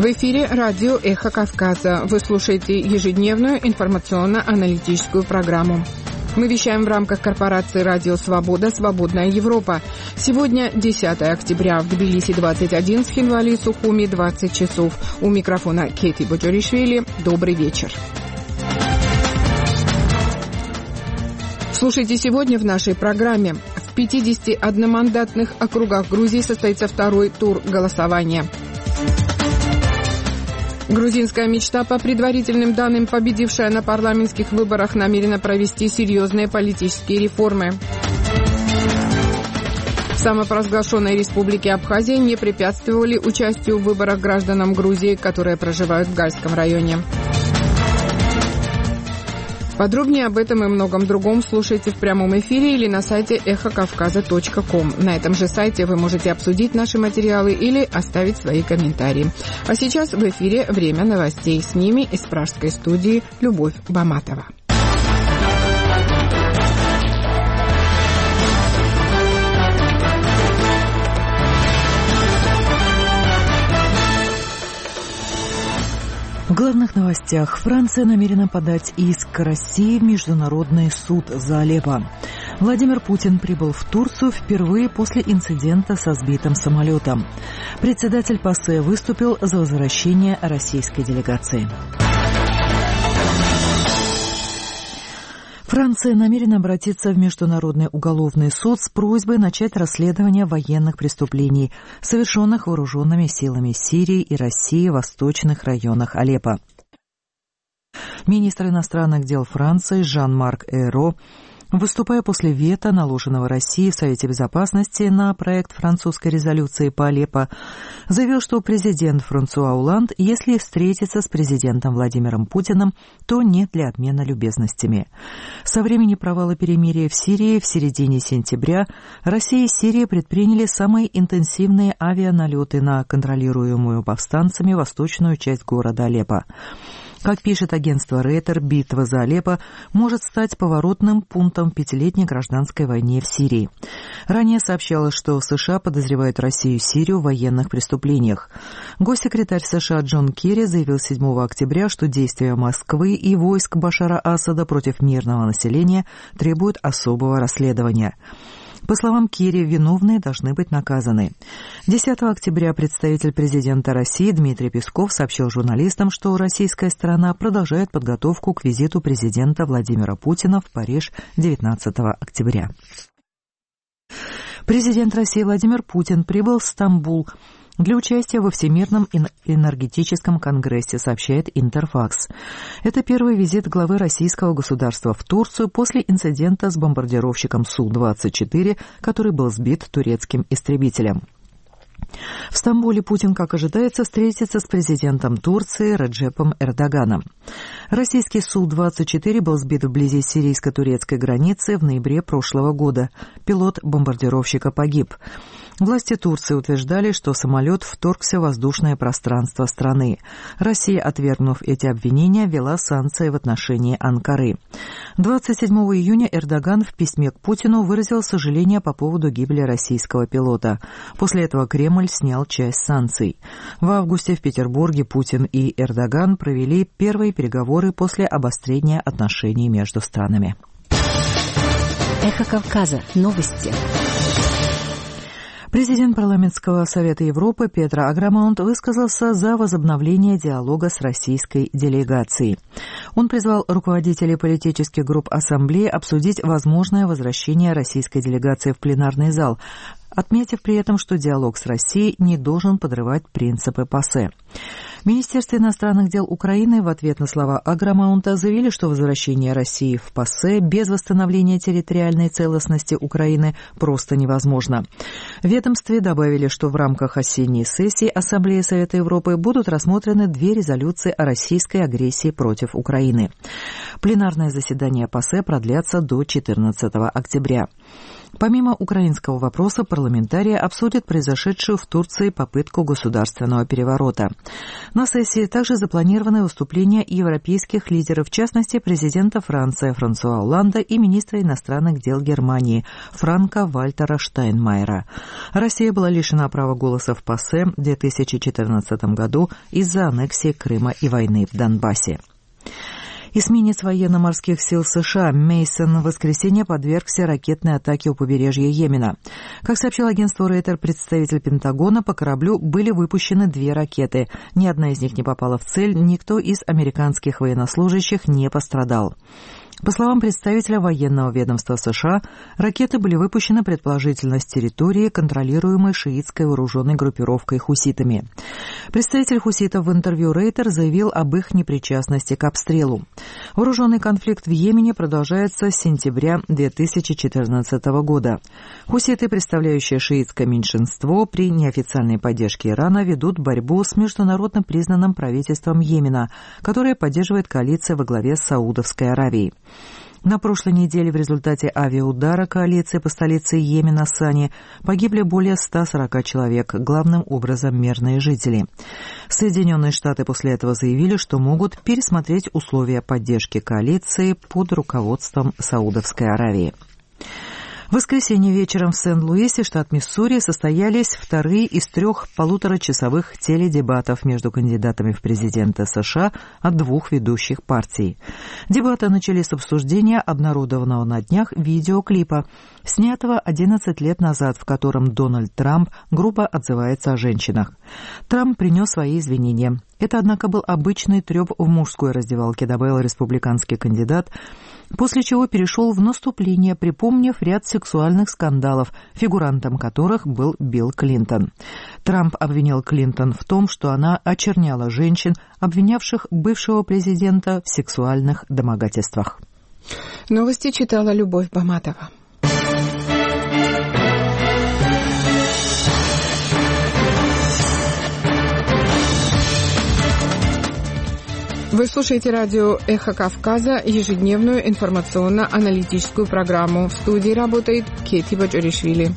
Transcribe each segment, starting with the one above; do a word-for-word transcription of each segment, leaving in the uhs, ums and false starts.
В эфире радио «Эхо Кавказа». Вы слушаете ежедневную информационно-аналитическую программу. Мы вещаем в рамках корпорации «Радио Свобода. Свободная Европа». Сегодня десятое октября. В Тбилиси двадцать один, в Хинвали и Сухуми двадцать часов. У микрофона Кейти Боджоришвили. Добрый вечер. Слушайте сегодня в нашей программе. В пятидесяти одномандатных округах Грузии состоится второй тур голосования. Грузинская мечта, по предварительным данным, победившая на парламентских выборах, намерена провести серьезные политические реформы. В самопровозглашенной республике Абхазия не препятствовали участию в выборах гражданам Грузии, которые проживают в Гальском районе. Подробнее об этом и многом другом слушайте в прямом эфире или на сайте эхо кавказа точка ком. На этом же сайте вы можете обсудить наши материалы или оставить свои комментарии. А сейчас в эфире «Время новостей». С ними из пражской студии Любовь Баматова. В главных новостях. Франция намерена подать иск к России в Международный суд за Алеппо. Владимир Путин прибыл в Турцию впервые после инцидента со сбитым самолетом. Председатель ПАСЕ выступил за возвращение российской делегации. Франция намерена обратиться в Международный уголовный суд с просьбой начать расследование военных преступлений, совершенных вооруженными силами Сирии и России в восточных районах Алеппо. Министр иностранных дел Франции Жан-Марк Эйро, выступая после вето, наложенного Россией в Совете Безопасности на проект французской резолюции по Алеппо, заявил, что президент Франсуа Олланд, если встретится с президентом Владимиром Путиным, то не для обмена любезностями. Со времени провала перемирия в Сирии в середине сентября Россия и Сирия предприняли самые интенсивные авианалеты на контролируемую повстанцами восточную часть города Алеппо. Как пишет агентство Рейтер, битва за Алеппо может стать поворотным пунктом в пятилетней гражданской войне в Сирии. Ранее сообщалось, что США подозревают Россию и Сирию в военных преступлениях. Госсекретарь США Джон Керри заявил седьмого октября, что действия Москвы и войск Башара Асада против мирного населения требуют особого расследования. По словам Керри, виновные должны быть наказаны. десятого октября представитель президента России Дмитрий Песков сообщил журналистам, что российская сторона продолжает подготовку к визиту президента Владимира Путина в Париж девятнадцатого октября. Президент России Владимир Путин прибыл в Стамбул для участия во Всемирном энергетическом конгрессе, сообщает Интерфакс. Это первый визит главы российского государства в Турцию после инцидента с бомбардировщиком Су двадцать четыре, который был сбит турецким истребителем. В Стамбуле Путин, как ожидается, встретится с президентом Турции Реджепом Эрдоганом. Российский Су двадцать четыре был сбит вблизи сирийско-турецкой границы в ноябре прошлого года. Пилот бомбардировщика погиб. Власти Турции утверждали, что самолет вторгся в воздушное пространство страны. Россия, отвергнув эти обвинения, ввела санкции в отношении Анкары. двадцать седьмого июня Эрдоган в письме к Путину выразил сожаление по поводу гибели российского пилота. После этого Кремль снял часть санкций. В августе в Петербурге Путин и Эрдоган провели первые переговоры после обострения отношений между странами. Эхо Кавказа. Новости. Президент Парламентского совета Европы Петр Аграмаунт высказался за возобновление диалога с российской делегацией. Он призвал руководителей политических групп Ассамблеи обсудить возможное возвращение российской делегации в пленарный зал, отметив при этом, что диалог с Россией не должен подрывать принципы ПАСЕ. Министерство иностранных дел Украины в ответ на слова Аграмаунта заявили, что возвращение России в ПАСЕ без восстановления территориальной целостности Украины просто невозможно. В ведомстве добавили, что в рамках осенней сессии Ассамблеи Совета Европы будут рассмотрены две резолюции о российской агрессии против Украины. Пленарное заседание ПАСЕ продлятся до четырнадцатого октября. Помимо украинского вопроса, парламентарии обсудят произошедшую в Турции попытку государственного переворота. На сессии также запланированы выступления европейских лидеров, в частности, президента Франции Франсуа Олланда и министра иностранных дел Германии Франка-Вальтера Штайнмайера. Россия была лишена права голоса в ПАСЕ в две тысячи четырнадцатом году из-за аннексии Крыма и войны в Донбассе. Эсминец военно-морских сил США Мейсон в воскресенье подвергся ракетной атаке у побережья Йемена. Как сообщил агентству Рейтер представитель Пентагона, по кораблю были выпущены две ракеты. Ни одна из них не попала в цель, никто из американских военнослужащих не пострадал. По словам представителя военного ведомства США, ракеты были выпущены предположительно с территории, контролируемой шиитской вооруженной группировкой хуситами. Представитель хуситов в интервью Рейтер заявил об их непричастности к обстрелу. Вооруженный конфликт в Йемене продолжается с сентября две тысячи четырнадцатого года. Хуситы, представляющие шиитское меньшинство, при неофициальной поддержке Ирана ведут борьбу с международно признанным правительством Йемена, которое поддерживает коалиция во главе с Саудовской Аравией. На прошлой неделе в результате авиаудара коалиции по столице Йемена Сани погибли более ста сорока человек, главным образом мирные жители. Соединенные Штаты после этого заявили, что могут пересмотреть условия поддержки коалиции под руководством Саудовской Аравии. В воскресенье вечером в Сент-Луисе, штат Миссури, состоялись вторые из трех полуторачасовых теледебатов между кандидатами в президенты США от двух ведущих партий. Дебаты начались с обсуждения обнародованного на днях видеоклипа, снятого одиннадцать лет назад, в котором Дональд Трамп грубо отзывается о женщинах. Трамп принес свои извинения. Это, однако, был обычный треп в мужской раздевалке, добавил республиканский кандидат, после чего перешел в наступление, припомнив ряд сексуальных скандалов, фигурантом которых был Билл Клинтон. Трамп обвинил Клинтон в том, что она очерняла женщин, обвинявших бывшего президента в сексуальных домогательствах. Новости читала Любовь Баматова. Вы слушаете радио «Эхо Кавказа», ежедневную информационно-аналитическую программу. В студии работает Кети Баджаришвили.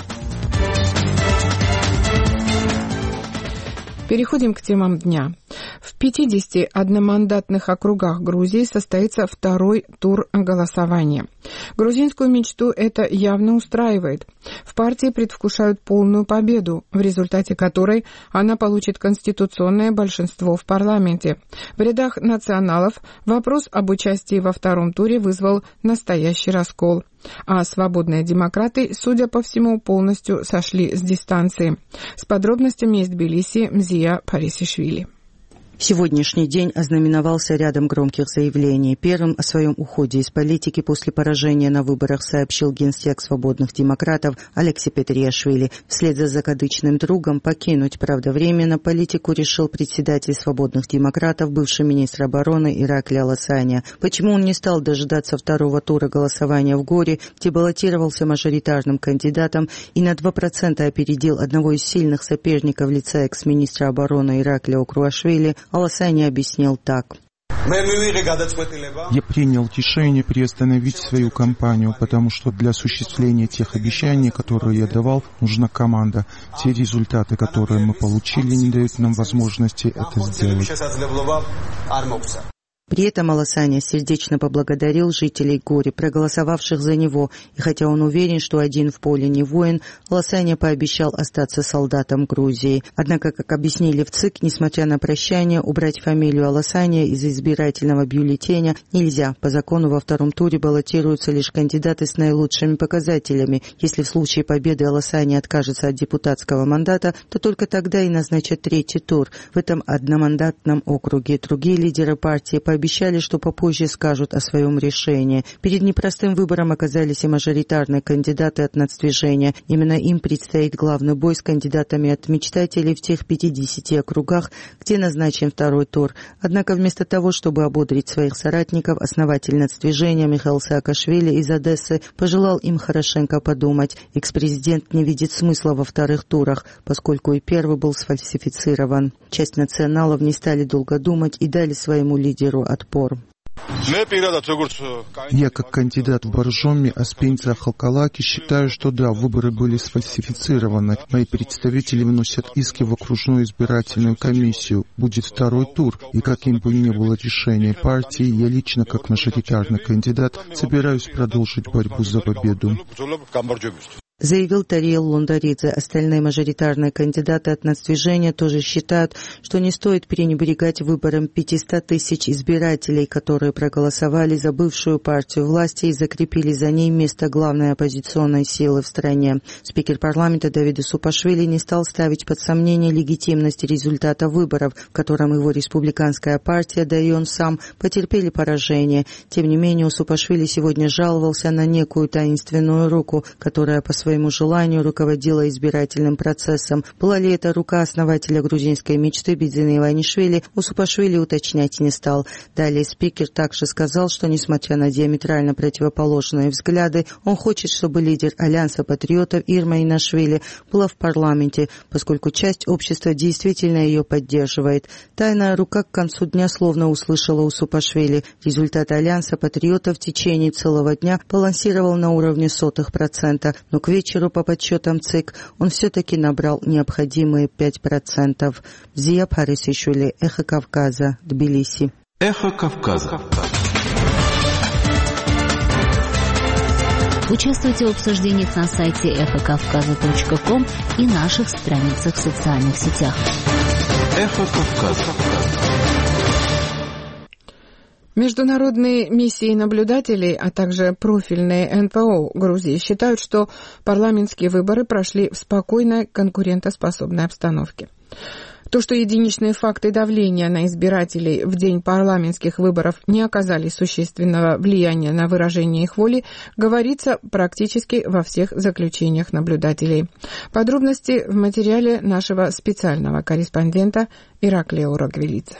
Переходим к темам дня. В пятидесяти одномандатных округах Грузии состоится второй тур голосования. Грузинскую мечту это явно устраивает. В партии предвкушают полную победу, в результате которой она получит конституционное большинство в парламенте. В рядах националов вопрос об участии во втором туре вызвал настоящий раскол. А свободные демократы, судя по всему, полностью сошли с дистанции. С подробностями из Тбилиси Мзия Парисишвили. Сегодняшний день ознаменовался рядом громких заявлений. Первым о своем уходе из политики после поражения на выборах сообщил генсек свободных демократов Алекси Петриашвили. Вслед за закадычным другом покинуть, правда, временно политику решил председатель свободных демократов, бывший министр обороны Иракли Аласаня. Почему он не стал дожидаться второго тура голосования в Горе, где баллотировался мажоритарным кандидатом и на два процента опередил одного из сильных соперников в лице экс-министра обороны Иракли Окруашвили, Аласани объяснил так. Я принял решение приостановить свою кампанию, потому что для осуществления тех обещаний, которые я давал, нужна команда. Те результаты, которые мы получили, не дают нам возможности это сделать. При этом Аласаня сердечно поблагодарил жителей Гори, проголосовавших за него, и хотя он уверен, что один в поле не воин, Аласаня пообещал остаться солдатом Грузии. Однако, как объяснили в ЦИК, несмотря на прощание, убрать фамилию Аласаня из избирательного бюллетеня нельзя. По закону во втором туре баллотируются лишь кандидаты с наилучшими показателями. Если в случае победы Аласаня откажется от депутатского мандата, то только тогда и назначат третий тур. В этом одномандатном округе другие лидеры партии по обещали, что попозже скажут о своем решении. Перед непростым выбором оказались и мажоритарные кандидаты от нацдвижения. Именно им предстоит главный бой с кандидатами от мечтателей в тех пятидесяти округах, где назначен второй тур. Однако вместо того, чтобы ободрить своих соратников, основатель нацдвижения Михаил Саакашвили из Одессы пожелал им хорошенько подумать. Экс-президент не видит смысла во вторых турах, поскольку и первый был сфальсифицирован. Часть националов не стали долго думать и дали своему лидеру отпор. Я, как кандидат в Боржоми, Аспенца Халкалаки, считаю, что да, выборы были сфальсифицированы. Мои представители вносят иски в окружную избирательную комиссию. Будет второй тур, и каким бы ни было решение партии, я лично, как мажоритарный кандидат, собираюсь продолжить борьбу за победу. Заявил Тариел Лундаридзе. Остальные мажоритарные кандидаты от нацдвижения тоже считают, что не стоит пренебрегать выбором пятисот тысяч избирателей, которые проголосовали за бывшую партию власти и закрепили за ней место главной оппозиционной силы в стране. Спикер парламента Давид Усупашвили не стал ставить под сомнение легитимность результата выборов, в котором его республиканская партия, да и он сам, потерпели поражение. Тем не менее, Усупашвили сегодня жаловался на некую таинственную руку, которая по своему своему желанию руководила избирательным процессом. Была ли это рука основателя грузинской мечты Бидзина Иванишвили, Усупашвили уточнять не стал. Далее спикер также сказал, что несмотря на диаметрально противоположные взгляды, он хочет, чтобы лидер Альянса патриотов Ирма Инашвили была в парламенте, поскольку часть общества действительно ее поддерживает. Тайная рука к концу дня словно услышала Усупашвили. Результат Альянса патриотов в течение целого дня балансировал на уровне сотых процента, но к вечеру по подсчетам ЦИК он все-таки набрал необходимые пять процентов. Зия Парисишвили, Эхо Кавказа, Тбилиси. Эхо Кавказа. Участвуйте в обсуждениях на сайте эхо кавказа точка ком и наших страницах в социальных сетях. Эхо Кавказа. Международные миссии наблюдателей, а также профильные эн пэ о Грузии считают, что парламентские выборы прошли в спокойной конкурентоспособной обстановке. То, что единичные факты давления на избирателей в день парламентских выборов не оказали существенного влияния на выражение их воли, говорится практически во всех заключениях наблюдателей. Подробности в материале нашего специального корреспондента Ираклия Урагвелидзе.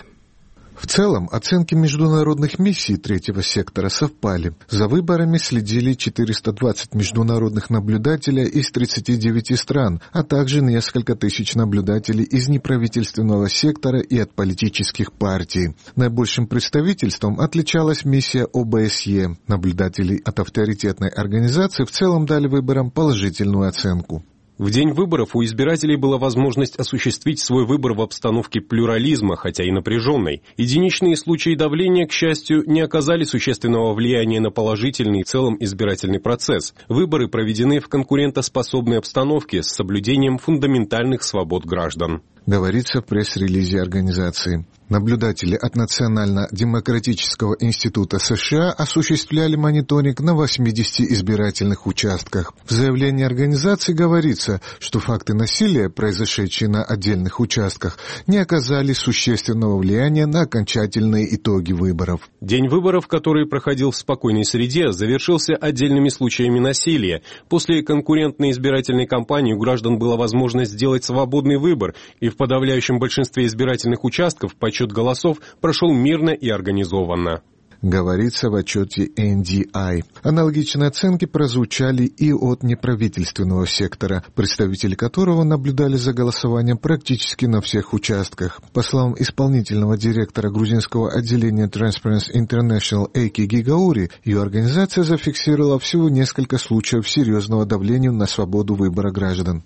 В целом, оценки международных миссий третьего сектора совпали. За выборами следили четыреста двадцать международных наблюдателей из тридцати девяти стран, а также несколько тысяч наблюдателей из неправительственного сектора и от политических партий. Наибольшим представительством отличалась миссия о бэ эс е. Наблюдатели от авторитетной организации в целом дали выборам положительную оценку. В день выборов у избирателей была возможность осуществить свой выбор в обстановке плюрализма, хотя и напряженной. Единичные случаи давления, к счастью, не оказали существенного влияния на положительный в целом избирательный процесс. Выборы проведены в конкурентоспособной обстановке с соблюдением фундаментальных свобод граждан. Говорится в пресс-релизе организации. Наблюдатели от Национально-демократического института США осуществляли мониторинг на восьмидесяти избирательных участках. В заявлении организации говорится, что факты насилия, произошедшие на отдельных участках, не оказали существенного влияния на окончательные итоги выборов. День выборов, который проходил в спокойной среде, завершился отдельными случаями насилия. После конкурентной избирательной кампании у граждан была возможность сделать свободный выбор, и в подавляющем большинстве избирательных участков подсчет голосов прошел мирно и организованно. Говорится в отчете эн ди ай. Аналогичные оценки прозвучали и от неправительственного сектора, представители которого наблюдали за голосованием практически на всех участках. По словам исполнительного директора грузинского отделения Transparency International Эйки Гигаури, ее организация зафиксировала всего несколько случаев серьезного давления на свободу выбора граждан.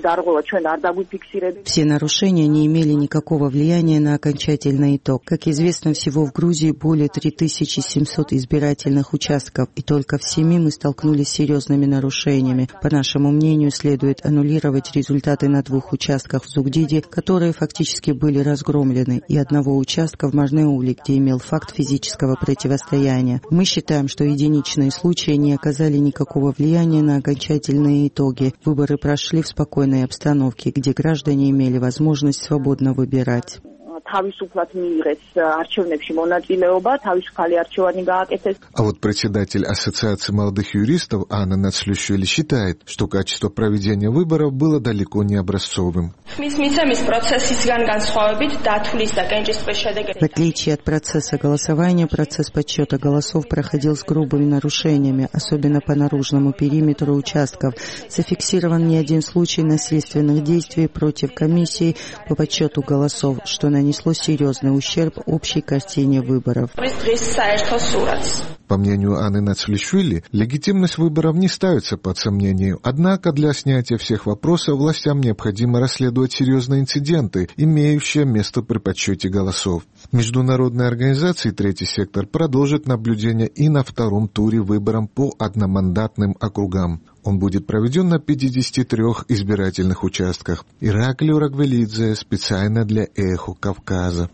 Все нарушения не имели никакого влияния на окончательный итог. Как известно, всего в Грузии более три тысячи семьсот избирательных участков, и только в семи мы столкнулись с серьезными нарушениями. По нашему мнению, следует аннулировать результаты на двух участках в Зугдиде, которые фактически были разгромлены, и одного участка в Марнеуле, где имел факт физического противостояния. Мы считаем, что единичные случаи не оказали никакого влияния на окончательные итоги. Выборы прошли в спокойной обстановке, где граждане имели возможность свободно выбирать. А вот председатель Ассоциации молодых юристов Анна Нацлющвили считает, что качество проведения выборов было далеко не образцовым. В отличие от процесса голосования, процесс подсчета голосов проходил с грубыми нарушениями, особенно по наружному периметру участков. Зафиксирован не один случай насильственных действий против комиссии по подсчету голосов, что нанесло нанесло серьезный ущерб общей картине выборов. По мнению Анны Нацвлишвили, легитимность выборов не ставится под сомнение. Однако для снятия всех вопросов властям необходимо расследовать серьезные инциденты, имеющие место при подсчете голосов. Международные организации «Третий сектор» продолжат наблюдение и на втором туре выборов по одномандатным округам. Он будет проведен на пятидесяти трёх избирательных участках. Ираклий Рагвелидзе специально для «Эхо Кавказа».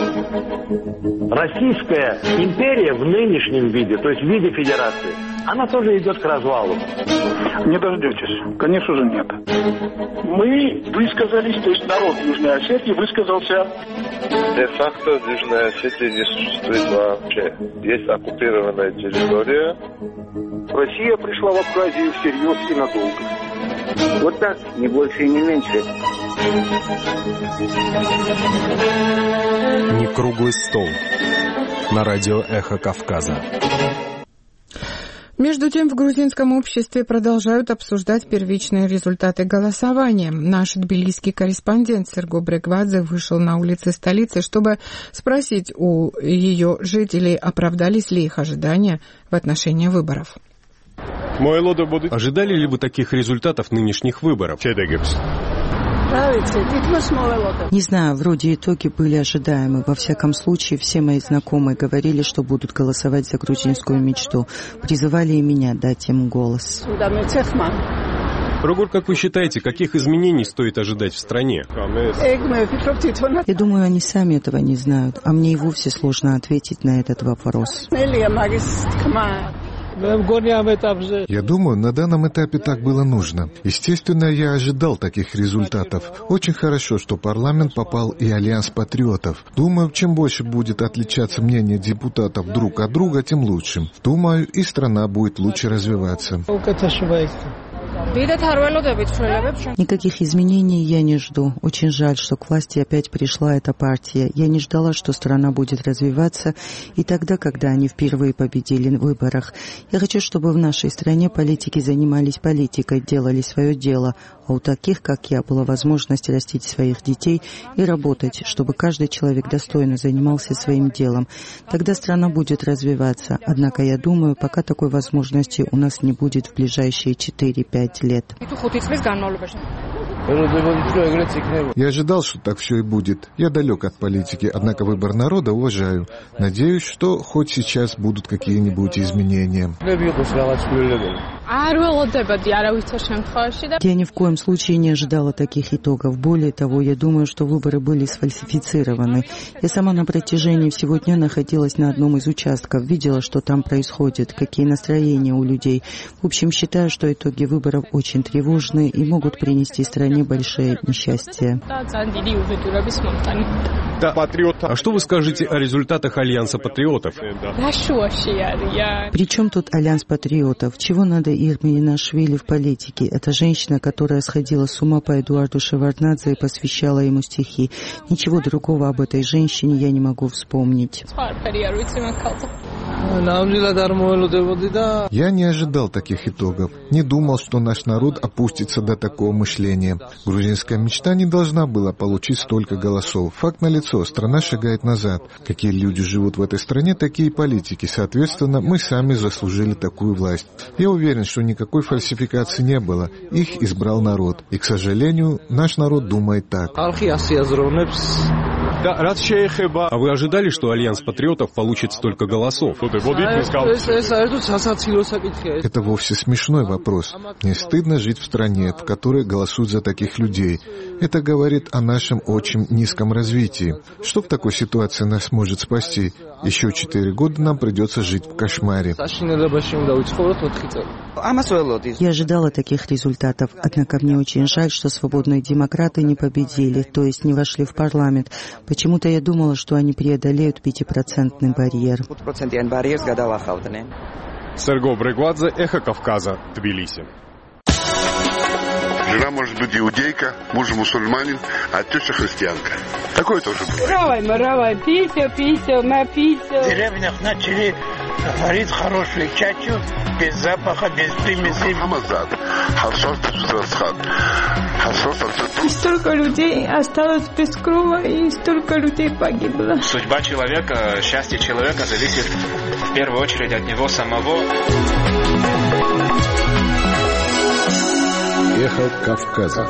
Российская империя в нынешнем виде, то есть в виде федерации, она тоже идет к развалу. Не дождетесь. Конечно же, нет. Мы высказались, то есть народ Южной Осетии высказался. Де-факто Южная Осетия не существует вообще. Есть оккупированная территория. Россия пришла в Абхазию всерьез и надолго. Вот так, не больше и не меньше. Не круглый стол. На радио «Эхо Кавказа». Между тем, в грузинском обществе продолжают обсуждать первичные результаты голосования. Наш тбилисский корреспондент Серго Брегвадзе вышел на улицы столицы, чтобы спросить у ее жителей, оправдались ли их ожидания в отношении выборов. Ожидали ли вы таких результатов нынешних выборов? Не знаю, вроде итоги были ожидаемы. Во всяком случае, все мои знакомые говорили, что будут голосовать за грузинскую мечту. Призывали и меня дать им голос. Рогор, как вы считаете, каких изменений стоит ожидать в стране? Я думаю, они сами этого не знают, а мне и вовсе сложно ответить на этот вопрос. Я думаю, на данном этапе так было нужно. Естественно, я ожидал таких результатов. Очень хорошо, что парламент попал и Альянс патриотов. Думаю, чем больше будет отличаться мнение депутатов друг от друга, тем лучше. Думаю, и страна будет лучше развиваться. Никаких изменений я не жду. Очень жаль, что к власти опять пришла эта партия. Я не ждала, что страна будет развиваться и тогда, когда они впервые победили в выборах. Я хочу, чтобы в нашей стране политики занимались политикой, делали свое дело, а у таких, как я, была возможность растить своих детей и работать, чтобы каждый человек достойно занимался своим делом. Тогда страна будет развиваться. Однако я думаю, пока такой возможности у нас не будет в ближайшие четыре-пять лет. Я ожидал, что так все и будет. Я далек от политики, однако выбор народа уважаю. Надеюсь, что хоть сейчас будут какие-нибудь изменения. Я ни в коем случае не ожидала таких итогов. Более того, я думаю, что выборы были сфальсифицированы. Я сама на протяжении всего дня находилась на одном из участков, видела, что там происходит, какие настроения у людей. В общем, считаю, что итоги выборов очень тревожные и могут принести стране большое несчастье. А что вы скажете о результатах Альянса патриотов? Причем тут Альянс патриотов? Чего надо Ирминашвили в политике? Это женщина, которая сходила с ума по Эдуарду Шеварднадзе и посвящала ему стихи. Ничего другого об этой женщине я не могу вспомнить. Я не ожидал таких итогов. Не думал, что наш народ опустится до такого мышления. Грузинская мечта не должна была получить столько голосов. Факт налицо, страна шагает назад. Какие люди живут в этой стране, такие политики. Соответственно, мы сами заслужили такую власть. Я уверен, что никакой фальсификации не было. Их избрал народ. И, к сожалению, наш народ думает так. А вы ожидали, что Альянс патриотов получит столько голосов? Это вовсе смешной вопрос. Мне стыдно жить в стране, в которой голосуют за таких людей. Это говорит о нашем очень низком развитии. Что в такой ситуации нас может спасти? Еще четыре года нам придется жить в кошмаре. Я ожидала таких результатов, однако мне очень жаль, что свободные демократы не победили, то есть не вошли в парламент. Почему-то я думала, что они преодолеют пятипроцентный барьер. Серго Брегвадзе, «Эхо Кавказа», Тбилиси. Жена может быть иудейка, муж мусульманин, а теща христианка. Такое тоже бывает. Равай, мы равай, писел, писел, на писел. В деревнях начали Говорит хорошую чачу, без запаха, без примесей. И столько людей осталось без крова, и столько людей погибло. Судьба человека, счастье человека зависит в первую очередь от него самого. Эхо Кавказа.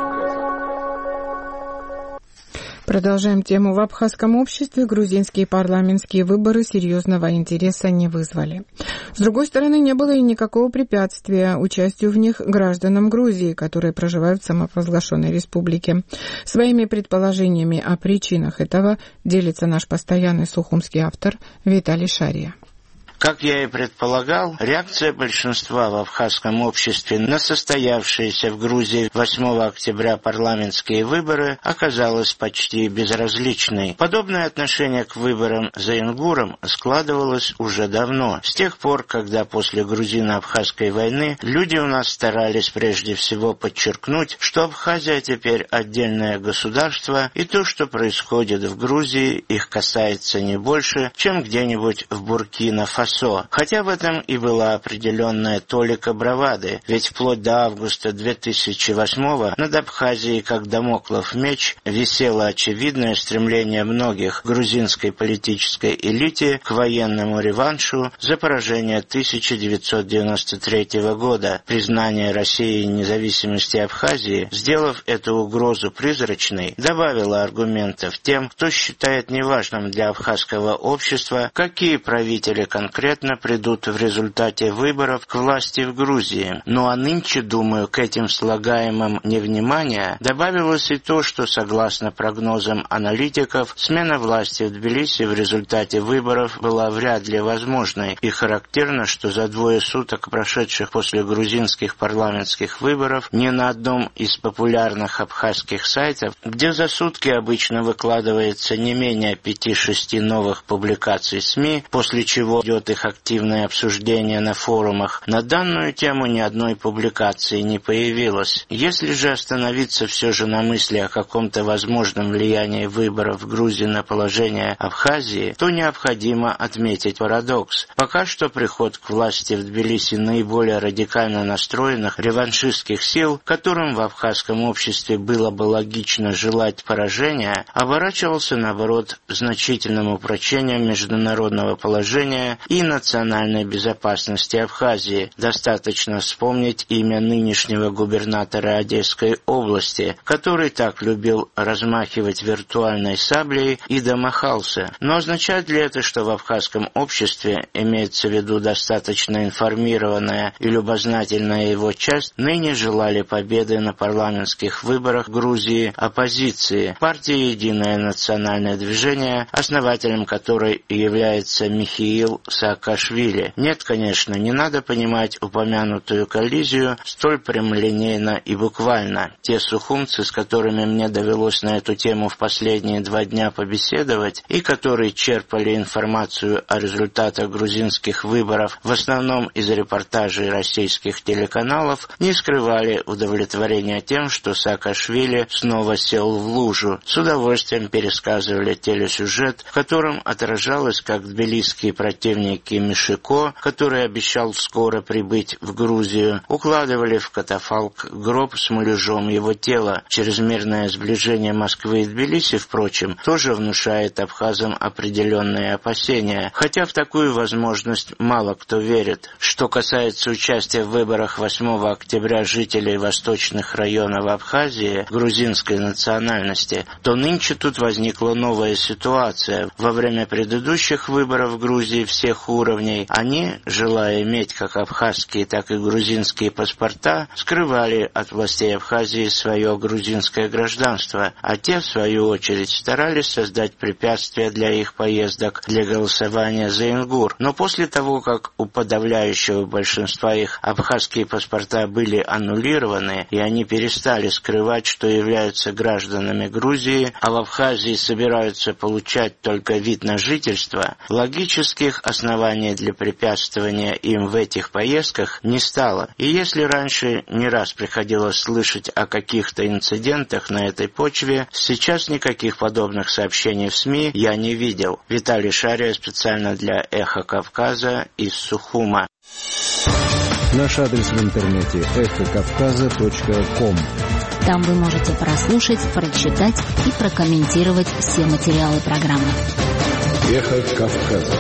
Продолжаем тему. В абхазском обществе грузинские парламентские выборы серьезного интереса не вызвали. С другой стороны, не было и никакого препятствия участию в них гражданам Грузии, которые проживают в самопровозглашенной республике. Своими предположениями о причинах этого делится наш постоянный сухумский автор Виталий Шария. Как я и предполагал, реакция большинства в абхазском обществе на состоявшиеся в Грузии восьмого октября парламентские выборы оказалась почти безразличной. Подобное отношение к выборам за Ингуром складывалось уже давно, с тех пор, когда после грузино-абхазской войны люди у нас старались прежде всего подчеркнуть, что Абхазия теперь отдельное государство, и то, что происходит в Грузии, их касается не больше, чем где-нибудь в Буркина-Фасо. Хотя в этом и была определенная толика бравады, ведь вплоть до августа две тысячи восьмого над Абхазией, как дамоклов меч, висело очевидное стремление многих грузинской политической элите к военному реваншу за поражение тысяча девятьсот девяносто третьего года, признание России независимости Абхазии, сделав эту угрозу призрачной, добавило аргументов тем, кто считает неважным для абхазского общества, какие правители конкретно конкретно придут в результате выборов к власти в Грузии. Ну а нынче, думаю, к этим слагаемым невнимания добавилось и то, что, согласно прогнозам аналитиков, смена власти в Тбилиси в результате выборов была вряд ли возможной, и характерно, что за двое суток, прошедших после грузинских парламентских выборов, ни на одном из популярных абхазских сайтов, где за сутки обычно выкладывается не менее пяти-шести новых публикаций СМИ, после чего идет их активное обсуждение на форумах, на данную тему ни одной публикации не появилось. Если же остановиться все же на мысли о каком-то возможном влиянии выборов в Грузии на положение Абхазии, то необходимо отметить парадокс. Пока что приход к власти в Тбилиси наиболее радикально настроенных реваншистских сил, которым в абхазском обществе было бы логично желать поражения, оборачивался, наоборот, значительным упрочением международного положения и национальной безопасности Абхазии. Достаточно вспомнить имя нынешнего губернатора Одесской области, который так любил размахивать виртуальной саблей и домахался. Но означает ли это, что в абхазском обществе, имеется в виду достаточно информированная и любознательная его часть, ныне желали победы на парламентских выборах Грузии оппозиции, партии «Единое национальное движение», основателем которой является Михаил Саакашвили? Нет, конечно, не надо понимать упомянутую коллизию столь прямолинейно и буквально. Те сухумцы, с которыми мне довелось на эту тему в последние два дня побеседовать, и которые черпали информацию о результатах грузинских выборов в основном из репортажей российских телеканалов, не скрывали удовлетворения тем, что Саакашвили снова сел в лужу. С удовольствием пересказывали телесюжет, в котором отражалось, как тбилисские противники Мишико, который обещал скоро прибыть в Грузию, укладывали в катафалк гроб с муляжом его тела. Чрезмерное сближение Москвы и Тбилиси, впрочем, тоже внушает абхазам определенные опасения, хотя в такую возможность мало кто верит. Что касается участия в выборах восьмого октября жителей восточных районов Абхазии грузинской национальности, то нынче тут возникла новая ситуация. Во время предыдущих выборов в Грузии всех уровней они, желая иметь как абхазские, так и грузинские паспорта, скрывали от властей Абхазии свое грузинское гражданство, а те, в свою очередь, старались создать препятствия для их поездок для голосования за Ингур. Но после того, как у подавляющего большинства их абхазские паспорта были аннулированы, и они перестали скрывать, что являются гражданами Грузии, а в Абхазии собираются получать только вид на жительство, логических оснований основания для препятствования им в этих поездках не стало. И если раньше не раз приходилось слышать о каких-то инцидентах на этой почве, сейчас никаких подобных сообщений в СМИ я не видел. Виталий Шария специально для «Эхо Кавказа» из Сухума. Наш адрес в интернете эхо кавказа точка ком. Там вы можете прослушать, прочитать и прокомментировать все материалы программы. Эхо Кавказа.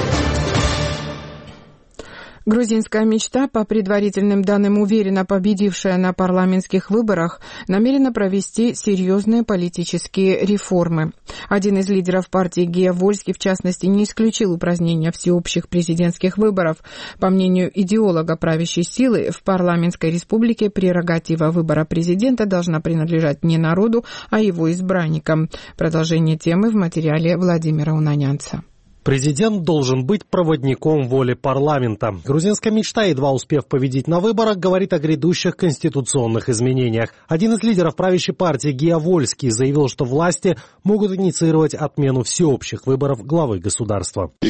Грузинская мечта, по предварительным данным уверенно победившая на парламентских выборах, намерена провести серьезные политические реформы. Один из лидеров партии Гея Вольский, в частности, не исключил упразднения всеобщих президентских выборов. По мнению идеолога правящей силы, в парламентской республике прерогатива выбора президента должна принадлежать не народу, а его избранникам. Продолжение темы в материале Владимира Унанянца. Президент должен быть проводником воли парламента. Грузинская мечта, едва успев победить на выборах, говорит о грядущих конституционных изменениях. Один из лидеров правящей партии Гея Вольский заявил, что власти могут инициировать отмену всеобщих выборов главы государства. В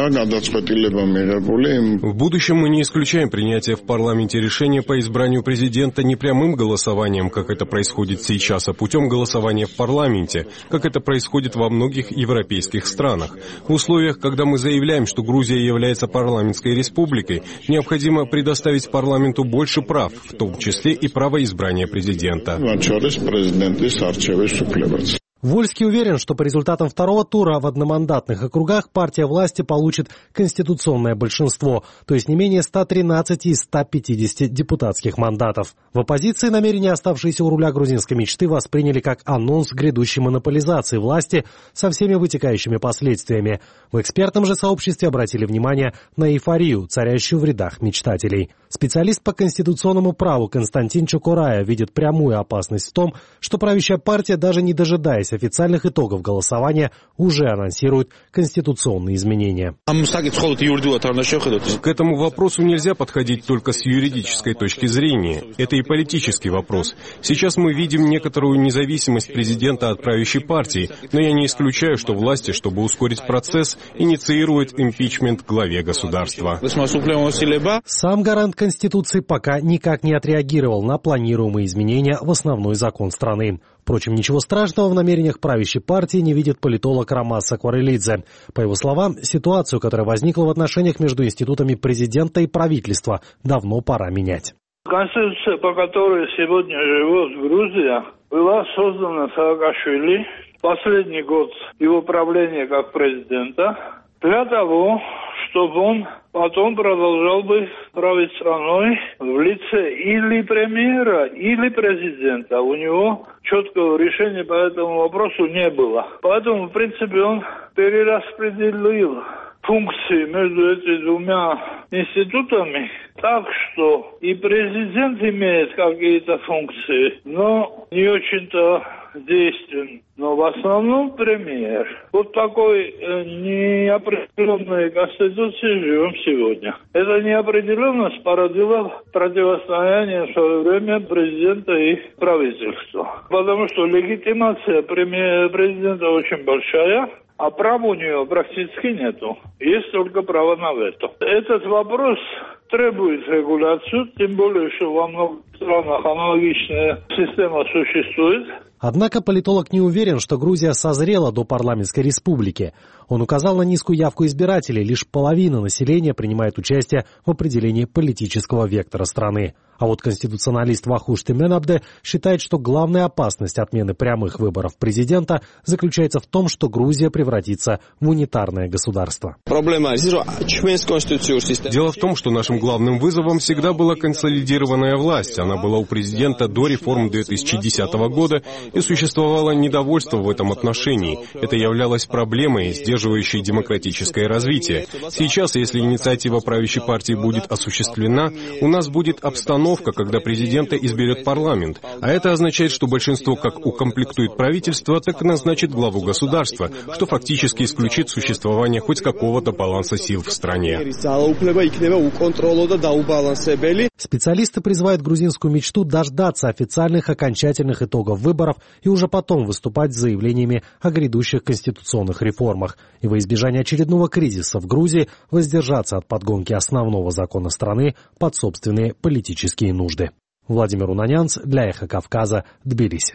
будущем мы не исключаем принятие в парламенте решения по избранию президента не прямым голосованием, как это происходит сейчас, а путем голосования в парламенте, как это происходит во многих европейских странах. В условиях, когда мы заявляем, что Грузия является парламентской республикой, необходимо предоставить парламенту больше прав, в том числе и право избрания президента. Вольский уверен, что по результатам второго тура в одномандатных округах партия власти получит конституционное большинство, то есть не менее ста тринадцати из ста пятидесяти депутатских мандатов. В оппозиции намерения, оставшиеся у руля грузинской мечты, восприняли как анонс грядущей монополизации власти со всеми вытекающими последствиями. В экспертном же сообществе обратили внимание на эйфорию, царящую в рядах мечтателей. Специалист по конституционному праву Константин Чокорая видит прямую опасность в том, что правящая партия, даже не дожидаясь официальных итогов голосования, уже анонсирует конституционные изменения. К этому вопросу нельзя подходить только с юридической точки зрения. Это и политический вопрос. Сейчас мы видим некоторую независимость президента от правящей партии, но я не исключаю, что власти, чтобы ускорить процесс, инициируют импичмент главе государства. Сам гарант Конституции пока никак не отреагировал на планируемые изменения в основной закон страны. Впрочем, ничего страшного в намерениях правящей партии не видит политолог Ромас Акварелидзе. По его словам, ситуацию, которая возникла в отношениях между институтами президента и правительства, давно пора менять. Конституция, по которой сегодня живет Грузия, была создана Саакашвили последний год его правления как президента для того, чтобы он потом продолжал бы править страной в лице или премьера, или президента. У него четкого решения по этому вопросу не было. Поэтому, в принципе, он перераспределил функции между этими двумя институтами так, что и президент имеет какие-то функции, но не очень-то действен. Но в основном премьер. Вот такой э, неопределенной конституции живем сегодня. Эта неопределенность породила противостояние в свое время президента и правительства. Потому что легитимация премьер, президента очень большая, а прав у нее практически нету. Есть только право на вето. Этот вопрос требует регуляцию, тем более, что во многих странах аналогичная система существует. Однако политолог не уверен, что Грузия созрела до парламентской республики. Он указал на низкую явку избирателей. Лишь половина населения принимает участие в определении политического вектора страны. А вот конституционалист Вахуш Теменабде считает, что главная опасность отмены прямых выборов президента заключается в том, что Грузия превратится в унитарное государство. Дело в том, что нашим главным вызовом всегда была консолидированная власть. Она была у президента до реформ две тысячи десятого года, и существовало недовольство в этом отношении. Это являлось проблемой, сдерживающей демократическое развитие. Сейчас, если инициатива правящей партии будет осуществлена, у нас будет обстановка, обстановка, когда президента изберет парламент. А это означает, что большинство как укомплектует правительство, так и назначит главу государства, что фактически исключит существование хоть какого-то баланса сил в стране. Специалисты призывают грузинскую мечту дождаться официальных окончательных итогов выборов и уже потом выступать с заявлениями о грядущих конституционных реформах. И во избежание очередного кризиса в Грузии воздержаться от подгонки основного закона страны под собственные политические нужды. Владимир Унанянц для Эхо Кавказа, Тбилиси.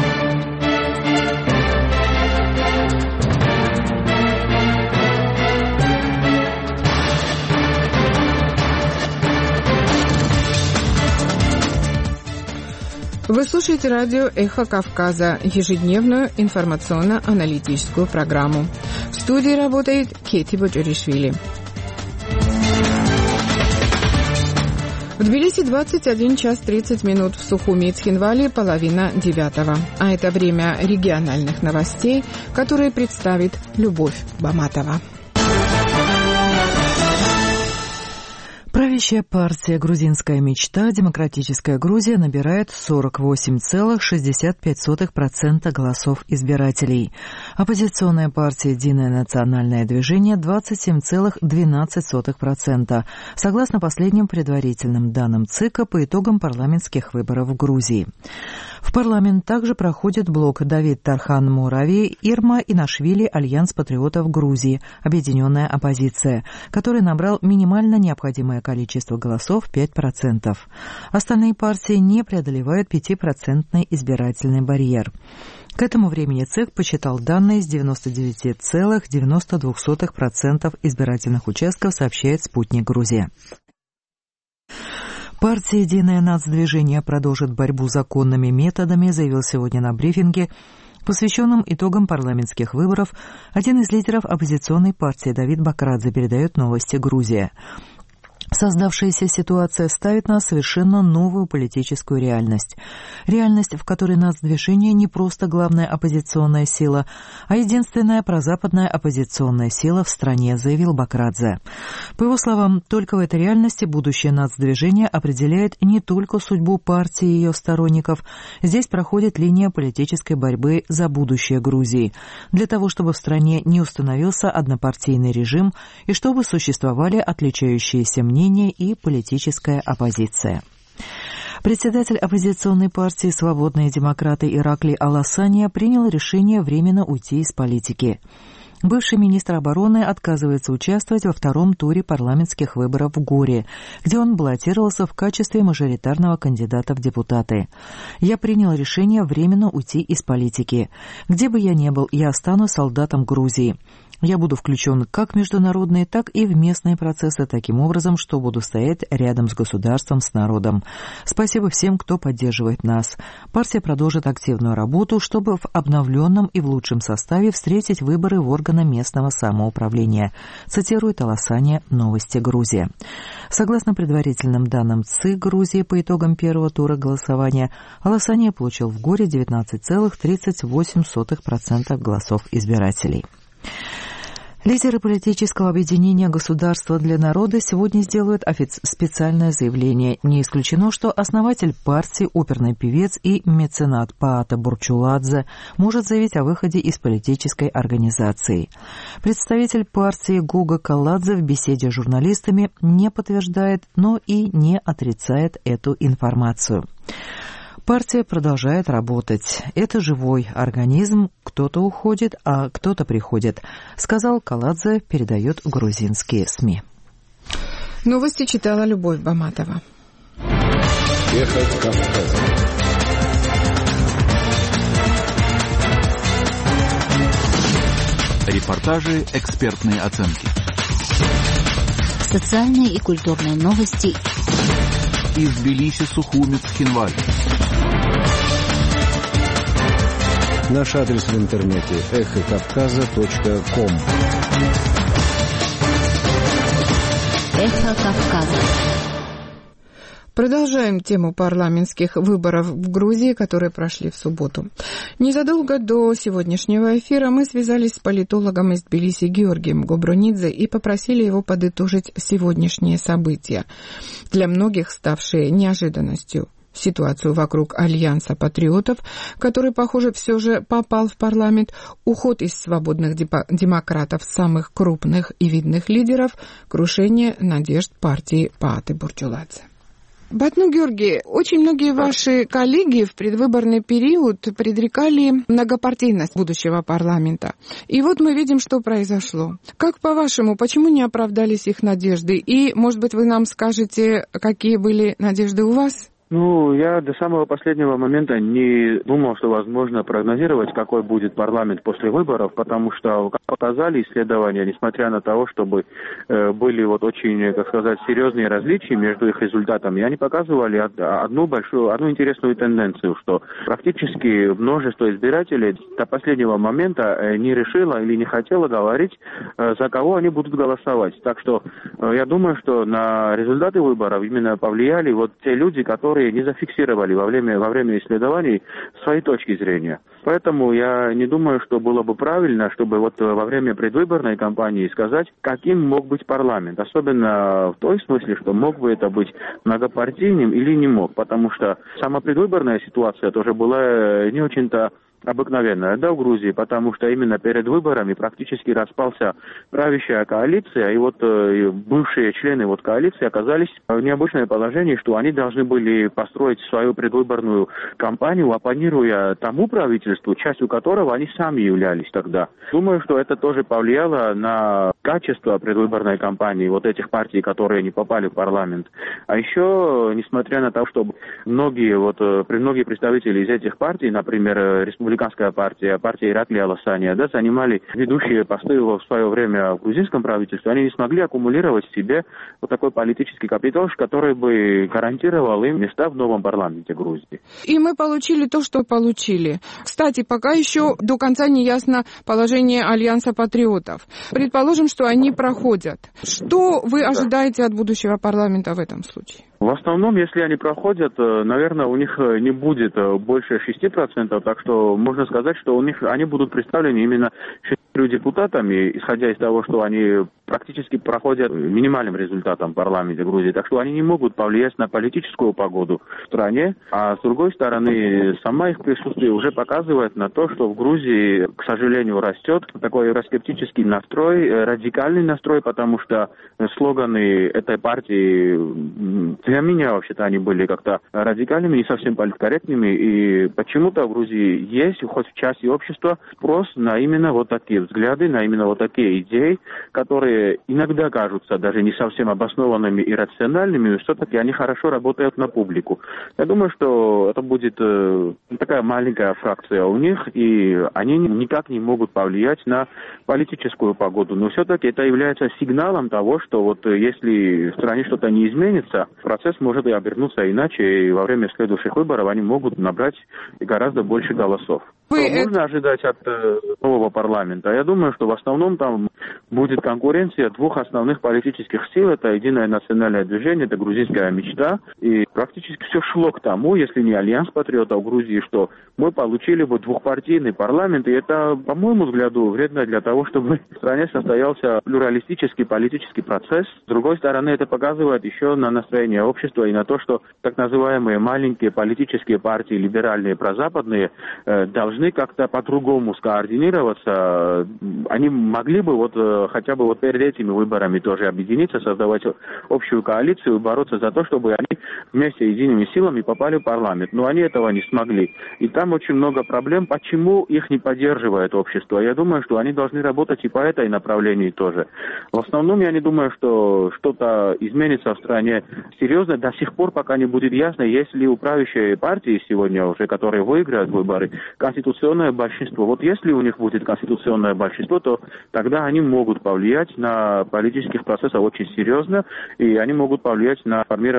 Вы слушаете радио «Эхо Кавказа», ежедневную информационно-аналитическую программу. В студии работает Кети Боджоришвили. В Тбилиси двадцать один час тридцать минут, в Сухуми и Цхинвале половина девятого. А это время региональных новостей, которые представит Любовь Баматова. Правящая партия «Грузинская мечта» «Демократическая Грузия» набирает сорок восемь целых шестьдесят пять сотых процента голосов избирателей. Оппозиционная партия «Единое национальное движение» двадцать семь целых двенадцать сотых процента, согласно последним предварительным данным ЦИКа по итогам парламентских выборов в Грузии. В парламент также проходит блок Давид Тархан Мурави, Ирма Инашвили, Альянс патриотов Грузии, объединенная оппозиция, который набрал минимально необходимое количество голосов пять процентов. Остальные партии не преодолевают пятипроцентный избирательный барьер. К этому времени ЦИК посчитал данные с девяносто девять целых девяносто две сотых процента избирательных участков, сообщает «Спутник Грузия». Партия «Единое нацдвижение» продолжит борьбу законными методами, заявил сегодня на брифинге, посвященном итогам парламентских выборов, один из лидеров оппозиционной партии Давид Бакрадзе, передает новости «Грузия». Создавшаяся ситуация ставит нас в совершенно новую политическую реальность. Реальность, в которой нацдвижение не просто главная оппозиционная сила, а единственная прозападная оппозиционная сила в стране, заявил Бакрадзе. По его словам, только в этой реальности будущее нацдвижения определяет не только судьбу партии и ее сторонников. Здесь проходит линия политической борьбы за будущее Грузии, для того, чтобы в стране не установился однопартийный режим и чтобы существовали отличающиеся мнения и политическая оппозиция. Председатель оппозиционной партии «Свободные демократы» Ираклий Аласания принял решение временно уйти из политики. Бывший министр обороны отказывается участвовать во втором туре парламентских выборов в Горе, где он баллотировался в качестве мажоритарного кандидата в депутаты. «Я принял решение временно уйти из политики. Где бы я ни был, я останусь солдатом Грузии. Я буду включен как в международные, так и в местные процессы таким образом, что буду стоять рядом с государством, с народом. Спасибо всем, кто поддерживает нас. Партия продолжит активную работу, чтобы в обновленном и в лучшем составе встретить выборы в органы местного самоуправления», цитирует Аласания «Новости Грузия». Согласно предварительным данным ЦИК Грузии по итогам первого тура голосования, Аласания получил в Горе девятнадцать целых тридцать восемь сотых процента голосов избирателей. Лидеры политического объединения «Государство для народа» сегодня сделают специальное заявление. Не исключено, что основатель партии, оперный певец и меценат Паата Бурчуладзе может заявить о выходе из политической организации. Представитель партии Гуга Калладзе в беседе с журналистами не подтверждает, но и не отрицает эту информацию. Партия продолжает работать. Это живой организм. Кто-то уходит, а кто-то приходит, сказал Калладзе, передает грузинские СМИ. Новости читала Любовь Баматова. Эхо Кавказа. Репортажи, экспертные оценки. Социальные и культурные новости. Из Тбилиси, Сухуми, Цхинвали. Наш адрес в интернете эхо кавказа точка ком. Эхо Кавказа. Продолжаем тему парламентских выборов в Грузии, которые прошли в субботу. Незадолго до сегодняшнего эфира мы связались с политологом из Тбилиси Георгием Гобронидзе и попросили его подытожить сегодняшние события, для многих ставшие неожиданностью. Ситуацию вокруг Альянса патриотов, который, похоже, все же попал в парламент, уход из свободных демократов самых крупных и видных лидеров, крушение надежд партии Пааты Бурчуладзе. Батну Георгий, очень многие ваши коллеги в предвыборный период предрекали многопартийность будущего парламента. И вот мы видим, что произошло. Как по-вашему, почему не оправдались их надежды? И, может быть, вы нам скажете, какие были надежды у вас? Ну, я до самого последнего момента не думал, что возможно прогнозировать, какой будет парламент после выборов, потому что, как показали исследования, несмотря на то, чтобы э, были вот очень, как сказать, серьезные различия между их результатами, они показывали одну большую, одну интересную тенденцию, что практически множество избирателей до последнего момента не решило или не хотело говорить, э, за кого они будут голосовать. Так что э, я думаю, что на результаты выборов именно повлияли вот те люди, которые не зафиксировали во время, во время исследований свои точки зрения. Поэтому я не думаю, что было бы правильно, чтобы вот во время предвыборной кампании сказать, каким мог быть парламент. Особенно в той смысле, что мог бы это быть многопартийным или не мог. Потому что сама предвыборная ситуация тоже была не очень-то обыкновенная, да, в Грузии, потому что именно перед выборами практически распался правящая коалиция, и вот э, бывшие члены вот коалиции оказались в необычном положении, что они должны были построить свою предвыборную кампанию, оппонируя тому правительству, частью которого они сами являлись тогда. Думаю, что это тоже повлияло на качество предвыборной кампании вот этих партий, которые не попали в парламент. А еще, несмотря на то, что многие, вот, многие представители из этих партий, например, республиканская Республиканская партия, партия Ираклия Аласания, да, занимали ведущие посты в свое время в грузинском правительстве, они не смогли аккумулировать в себе вот такой политический капитал, который бы гарантировал им места в новом парламенте Грузии. И мы получили то, что получили. Кстати, пока еще до конца не ясно положение Альянса патриотов. Предположим, что они проходят. Что вы ожидаете от будущего парламента в этом случае? В основном, если они проходят, наверное, у них не будет больше шести процентов, так что можно сказать, что у них они будут представлены именно шестью депутатами, исходя из того, что они практически проходят минимальным результатом в парламенте Грузии. Так что они не могут повлиять на политическую погоду в стране. А с другой стороны, сама их присутствие уже показывает на то, что в Грузии, к сожалению, растет такой евроскептический настрой, радикальный настрой, потому что слоганы этой партии, для меня вообще-то они были как-то радикальными, не совсем политкорректными. И почему-то в Грузии есть, хоть в части общества, спрос на именно вот такие взгляды, на именно вот такие идеи, которые иногда кажутся даже не совсем обоснованными и рациональными, но все-таки они хорошо работают на публику. Я думаю, что это будет э, такая маленькая фракция у них, и они никак не могут повлиять на политическую погоду. Но все-таки это является сигналом того, что вот если в стране что-то не изменится, процесс может и обернуться иначе, и во время следующих выборов они могут набрать гораздо больше голосов. Вы... Что можно ожидать от э, нового парламента? Я думаю, что в основном там будет конкуренция двух основных политических сил. Это Единое национальное движение, это грузинская мечта. И практически все шло к тому, если не Альянс патриотов Грузии, что мы получили бы двухпартийный парламент. И это, по моему взгляду, вредно для того, чтобы в стране состоялся плюралистический политический процесс. С другой стороны, это показывает еще на настроение общества и на то, что так называемые маленькие политические партии, либеральные, прозападные, э, должны как-то по-другому скоординироваться. Они могли бы вот хотя бы вот перед этими выборами тоже объединиться, создавать общую коалицию и бороться за то, чтобы они вместе едиными силами попали в парламент. Но они этого не смогли. И там очень много проблем, почему их не поддерживает общество. Я думаю, что они должны работать и по этой направлении тоже. В основном я не думаю, что что-то изменится в стране серьезно до сих пор, пока не будет ясно, есть ли у правящей партии сегодня уже, которые выиграют выборы, конституционное большинство. Вот если у них будет конституционное большинство, то тогда они могут повлиять на политических процессах очень серьезно, и они могут повлиять на формирование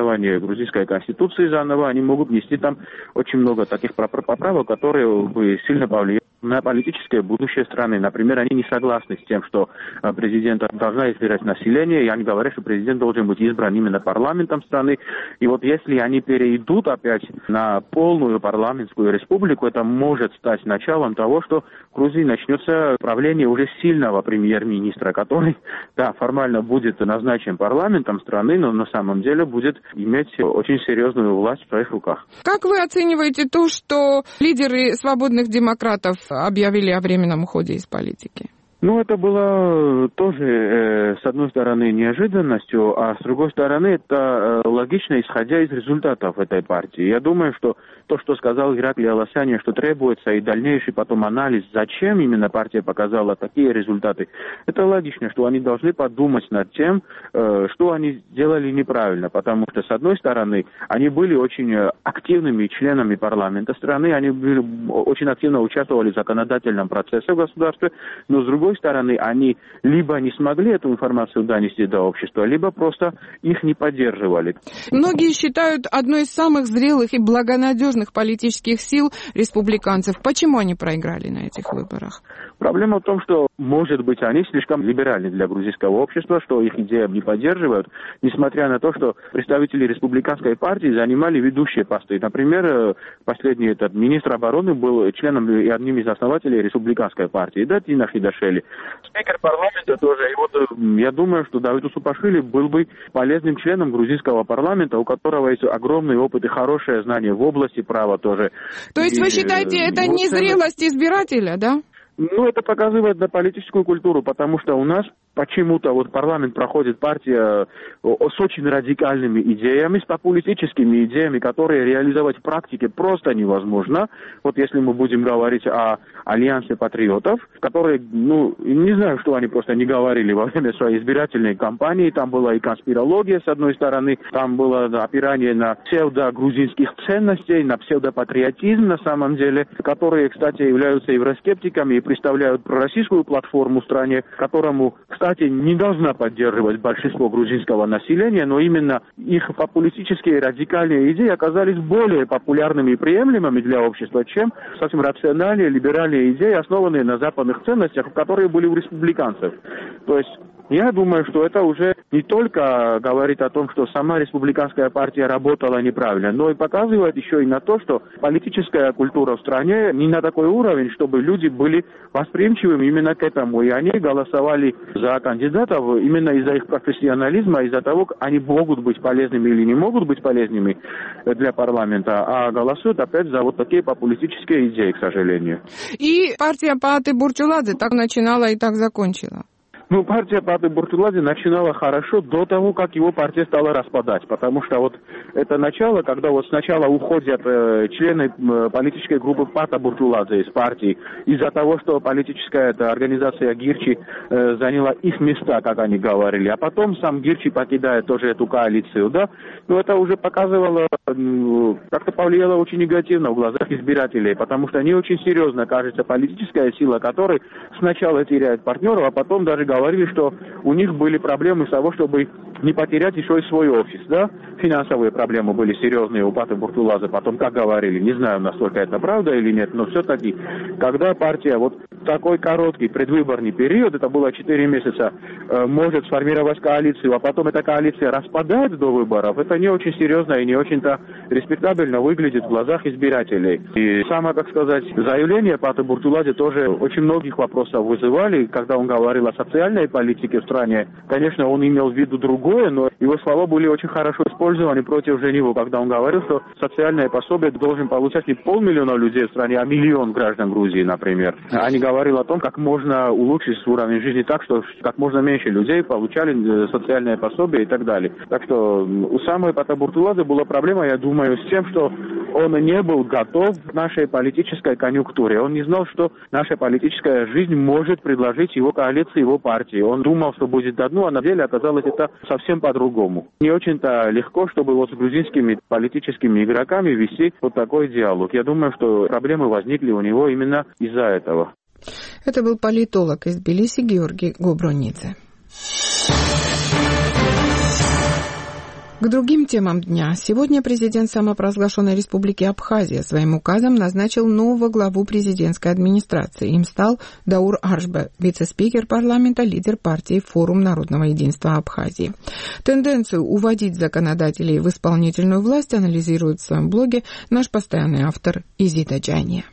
грузинской конституции заново, они могут внести там очень много таких поправок, которые бы сильно повлияли на политическое будущее страны. Например, они не согласны с тем, что президента должна избирать население, и они говорят, что президент должен быть избран именно парламентом страны. И вот если они перейдут опять на полную парламентскую республику, это может стать началом того, что в Грузии начнется правление уже сильного премьер-министра, который, да, формально будет назначен парламентом страны, но на самом деле будет иметь очень серьезную власть в своих руках. Как вы оцениваете то, что лидеры свободных демократов объявили о временном уходе из политики? Ну, это было тоже, э, с одной стороны, неожиданностью, а с другой стороны, это э, логично, исходя из результатов этой партии. Я думаю, что то, что сказал Ираклий Аласяня, что требуется и дальнейший потом анализ, зачем именно партия показала такие результаты, это логично, что они должны подумать над тем, э, что они сделали неправильно, потому что, с одной стороны, они были очень активными членами парламента страны, они были, очень активно участвовали в законодательном процессе в государстве, но, с другой стороны, они либо не смогли эту информацию донести до общества, либо просто их не поддерживали. Многие считают одной из самых зрелых и благонадежных политических сил республиканцев. Почему они проиграли на этих выборах? Проблема в том, что, может быть, они слишком либеральны для грузинского общества, что их идеям не поддерживают, несмотря на то, что представители республиканской партии занимали ведущие посты. Например, последний этот министр обороны был членом и одним из основателей республиканской партии, да, Тина Хидашели. Спикер парламента тоже. И вот я думаю, что Давид Усупашвили был бы полезным членом грузинского парламента, у которого есть огромный опыт и хорошее знание в области права тоже. То есть и, вы считаете, это незрелость избирателя, да? Ну, это показывает на политическую культуру, потому что у нас почему-то вот парламент проходит партия с очень радикальными идеями, с популистическими идеями, которые реализовать в практике просто невозможно. Вот если мы будем говорить о альянсе патриотов, которые, ну, не знаю, что они просто не говорили во время своей избирательной кампании, там была и конспирология, с одной стороны, там было да, опирание на псевдогрузинских ценностей, на псевдопатриотизм на самом деле, которые, кстати, являются евроскептиками и представляют пророссийскую платформу в стране, которому, кстати, не должна поддерживать большинство грузинского населения, но именно их популистические радикальные идеи оказались более популярными и приемлемыми для общества, чем совсем рациональные, либеральные идеи, основанные на западных ценностях, которые были у республиканцев. То есть я думаю, что это уже не только говорит о том, что сама республиканская партия работала неправильно, но и показывает еще и на то, что политическая культура в стране не на такой уровень, чтобы люди были восприимчивыми именно к этому. И они голосовали за кандидатов именно из-за их профессионализма, из-за того, они могут быть полезными или не могут быть полезными для парламента, а голосуют опять за вот такие популистические идеи, к сожалению. И партия Пааты Бурчуладзе так начинала и так закончила. Ну, партия Пааты Бурчуладзе начинала хорошо до того, как его партия стала распадать, потому что вот это начало, когда вот сначала уходят э, члены э, политической группы Паата Бурчуладзе из партии из-за того, что политическая эта организация Гирчи э, заняла их места, как они говорили, а потом сам Гирчи покидает тоже эту коалицию, да, но это уже показывало, э, как-то повлияло очень негативно в глазах избирателей, потому что не очень серьезно кажется политическая сила, которая сначала теряет партнеров, а потом даже говорит, говорили, что у них были проблемы с того, чтобы не потерять еще и свой офис, да? Финансовые проблемы были серьезные у Пааты Бурчуладзе, потом, как говорили, не знаю, насколько это правда или нет, но все-таки, когда партия вот в такой короткий предвыборный период, это было четыре месяца, э, может сформировать коалицию, а потом эта коалиция распадает до выборов, это не очень серьезно и не очень-то респектабельно выглядит в глазах избирателей. И самое, как сказать, заявление Пааты Бурчуладзе тоже очень многих вопросов вызывали, когда он говорил о социальной политике в стране. Конечно, он имел в виду другое, но его слова были очень хорошо использованы против же него, когда он говорил, что социальное пособие должен получать не полмиллиона людей в стране, а миллион граждан Грузии, например. Они говорили о том, как можно улучшить уровень жизни так, что как можно меньше людей получали социальное пособие и так далее. Так что у самой Пааты Бурчуладзе была проблема, я думаю, с тем, что он не был готов к нашей политической конъюнктуре. Он не знал, что наша политическая жизнь может предложить его коалиции, его партии. Он думал, что будет одно, а на деле оказалось это совсем по-другому. Не очень-то легко, чтобы вот с грузинскими политическими игроками вести вот такой диалог. Я думаю, что проблемы возникли у него именно из-за этого. Это был политолог из Тбилиси Георгий Гобронидзе. К другим темам дня. Сегодня президент самопровозглашенной республики Абхазия своим указом назначил нового главу президентской администрации. Им стал Даур Аршбе, вице-спикер парламента, лидер партии «Форум народного единства Абхазии». Тенденцию уводить законодателей в исполнительную власть анализирует в своем блоге наш постоянный автор Изида Джания.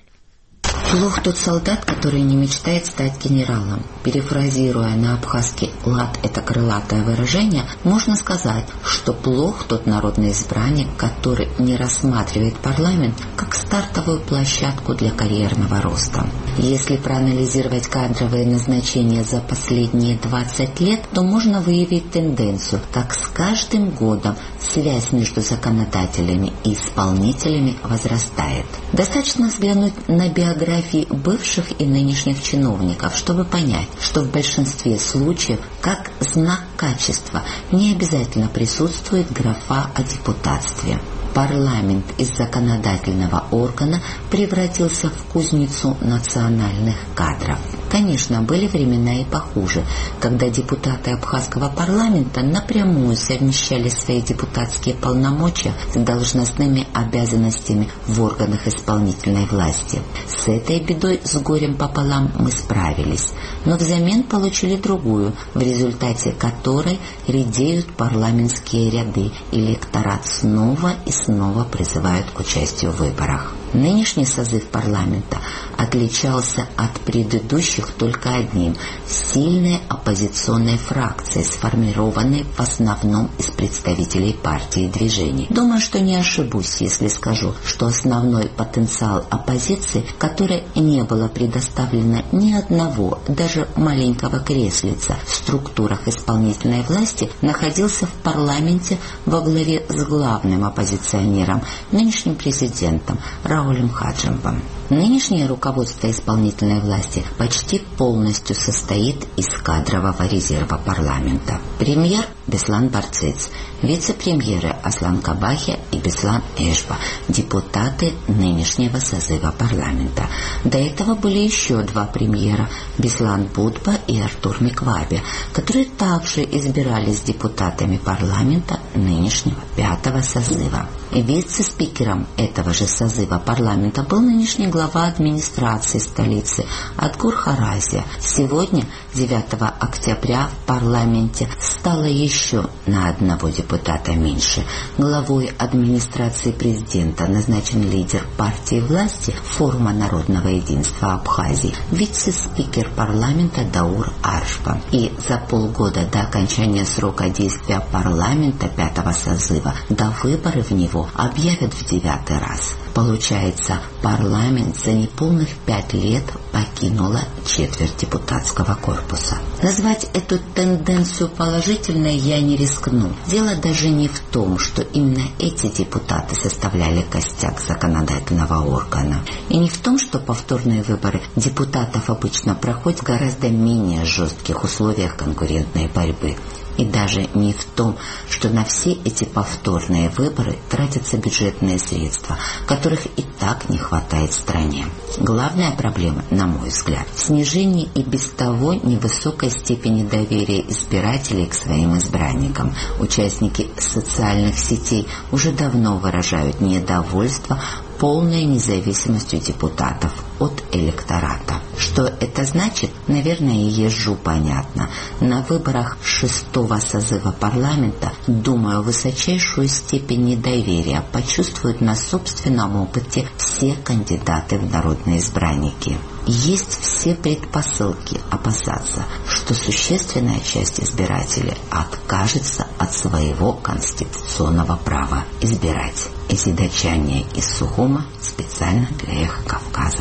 Плох тот солдат, который не мечтает стать генералом. Перефразируя на абхазский лад это крылатое выражение, можно сказать, что плох тот народный избранник, который не рассматривает парламент как стартовую площадку для карьерного роста. Если проанализировать кадровые назначения за последние двадцать лет, то можно выявить тенденцию, как с каждым годом связь между законодателями и исполнителями возрастает. Достаточно взглянуть на биографию бывших и нынешних чиновников, чтобы понять, что в большинстве случаев как знак качества не обязательно присутствует графа о депутатстве. Парламент из законодательного органа превратился в кузницу национальных кадров. Конечно, были времена и похуже, когда депутаты абхазского парламента напрямую совмещали свои депутатские полномочия с должностными обязанностями в органах исполнительной власти. С этой бедой с горем пополам мы справились, но взамен получили другую, в результате которой редеют парламентские ряды, и электорат снова и снова призывают к участию в выборах. Нынешний созыв парламента отличался от предыдущих только одним – сильной оппозиционной фракцией, сформированной в основном из представителей партий и движений. Думаю, что не ошибусь, если скажу, что основной потенциал оппозиции, которой не было предоставлено ни одного, даже маленького креслица в структурах исполнительной власти, находился в парламенте во главе с главным оппозиционером, нынешним президентом Раулем Хаджимбом. Нынешнее руководство исполнительной власти почти полностью состоит из кадрового резерва парламента. Премьер Беслан Барциц, вице-премьеры Аслан Кабахи и Беслан Эшба, депутаты нынешнего созыва парламента. До этого были еще два премьера Беслан Будба и Артур Микваби, которые также избирались депутатами парламента нынешнего пятого созыва. Вице-спикером этого же созыва парламента был нынешний глава администрации столицы Адгур Харазия. Сегодня, девятого октября, в парламенте стало еще на одного депутата меньше. Главой администрации президента назначен лидер партии власти Форума народного единства Абхазии, вице-спикер парламента Даур Аршба. И за полгода до окончания срока действия парламента пятого созыва до выборы в него объявят в девятый раз. Получается, парламент за неполных пять лет покинула четверть депутатского корпуса. Назвать эту тенденцию положительной я не рискну. Дело даже не в том, что именно эти депутаты составляли костяк законодательного органа. И не в том, что повторные выборы депутатов обычно проходят в гораздо менее жестких условиях конкурентной борьбы. И даже не в том, что на все эти повторные выборы тратятся бюджетные средства, которых и так не хватает в стране. Главная проблема, на мой взгляд, в снижении и без того невысокой степени доверия избирателей к своим избранникам. Участники социальных сетей уже давно выражают недовольство полной независимостью депутатов от электората. Что это значит, наверное, и ежу понятно. На выборах шестого созыва парламента, думаю, высочайшую степень недоверия почувствуют на собственном опыте все кандидаты в народные избранники. Есть все предпосылки опасаться, что существенная часть избирателей откажется от своего конституционного права избирать. Изида Джания из Сухума специально для Эхо Кавказа.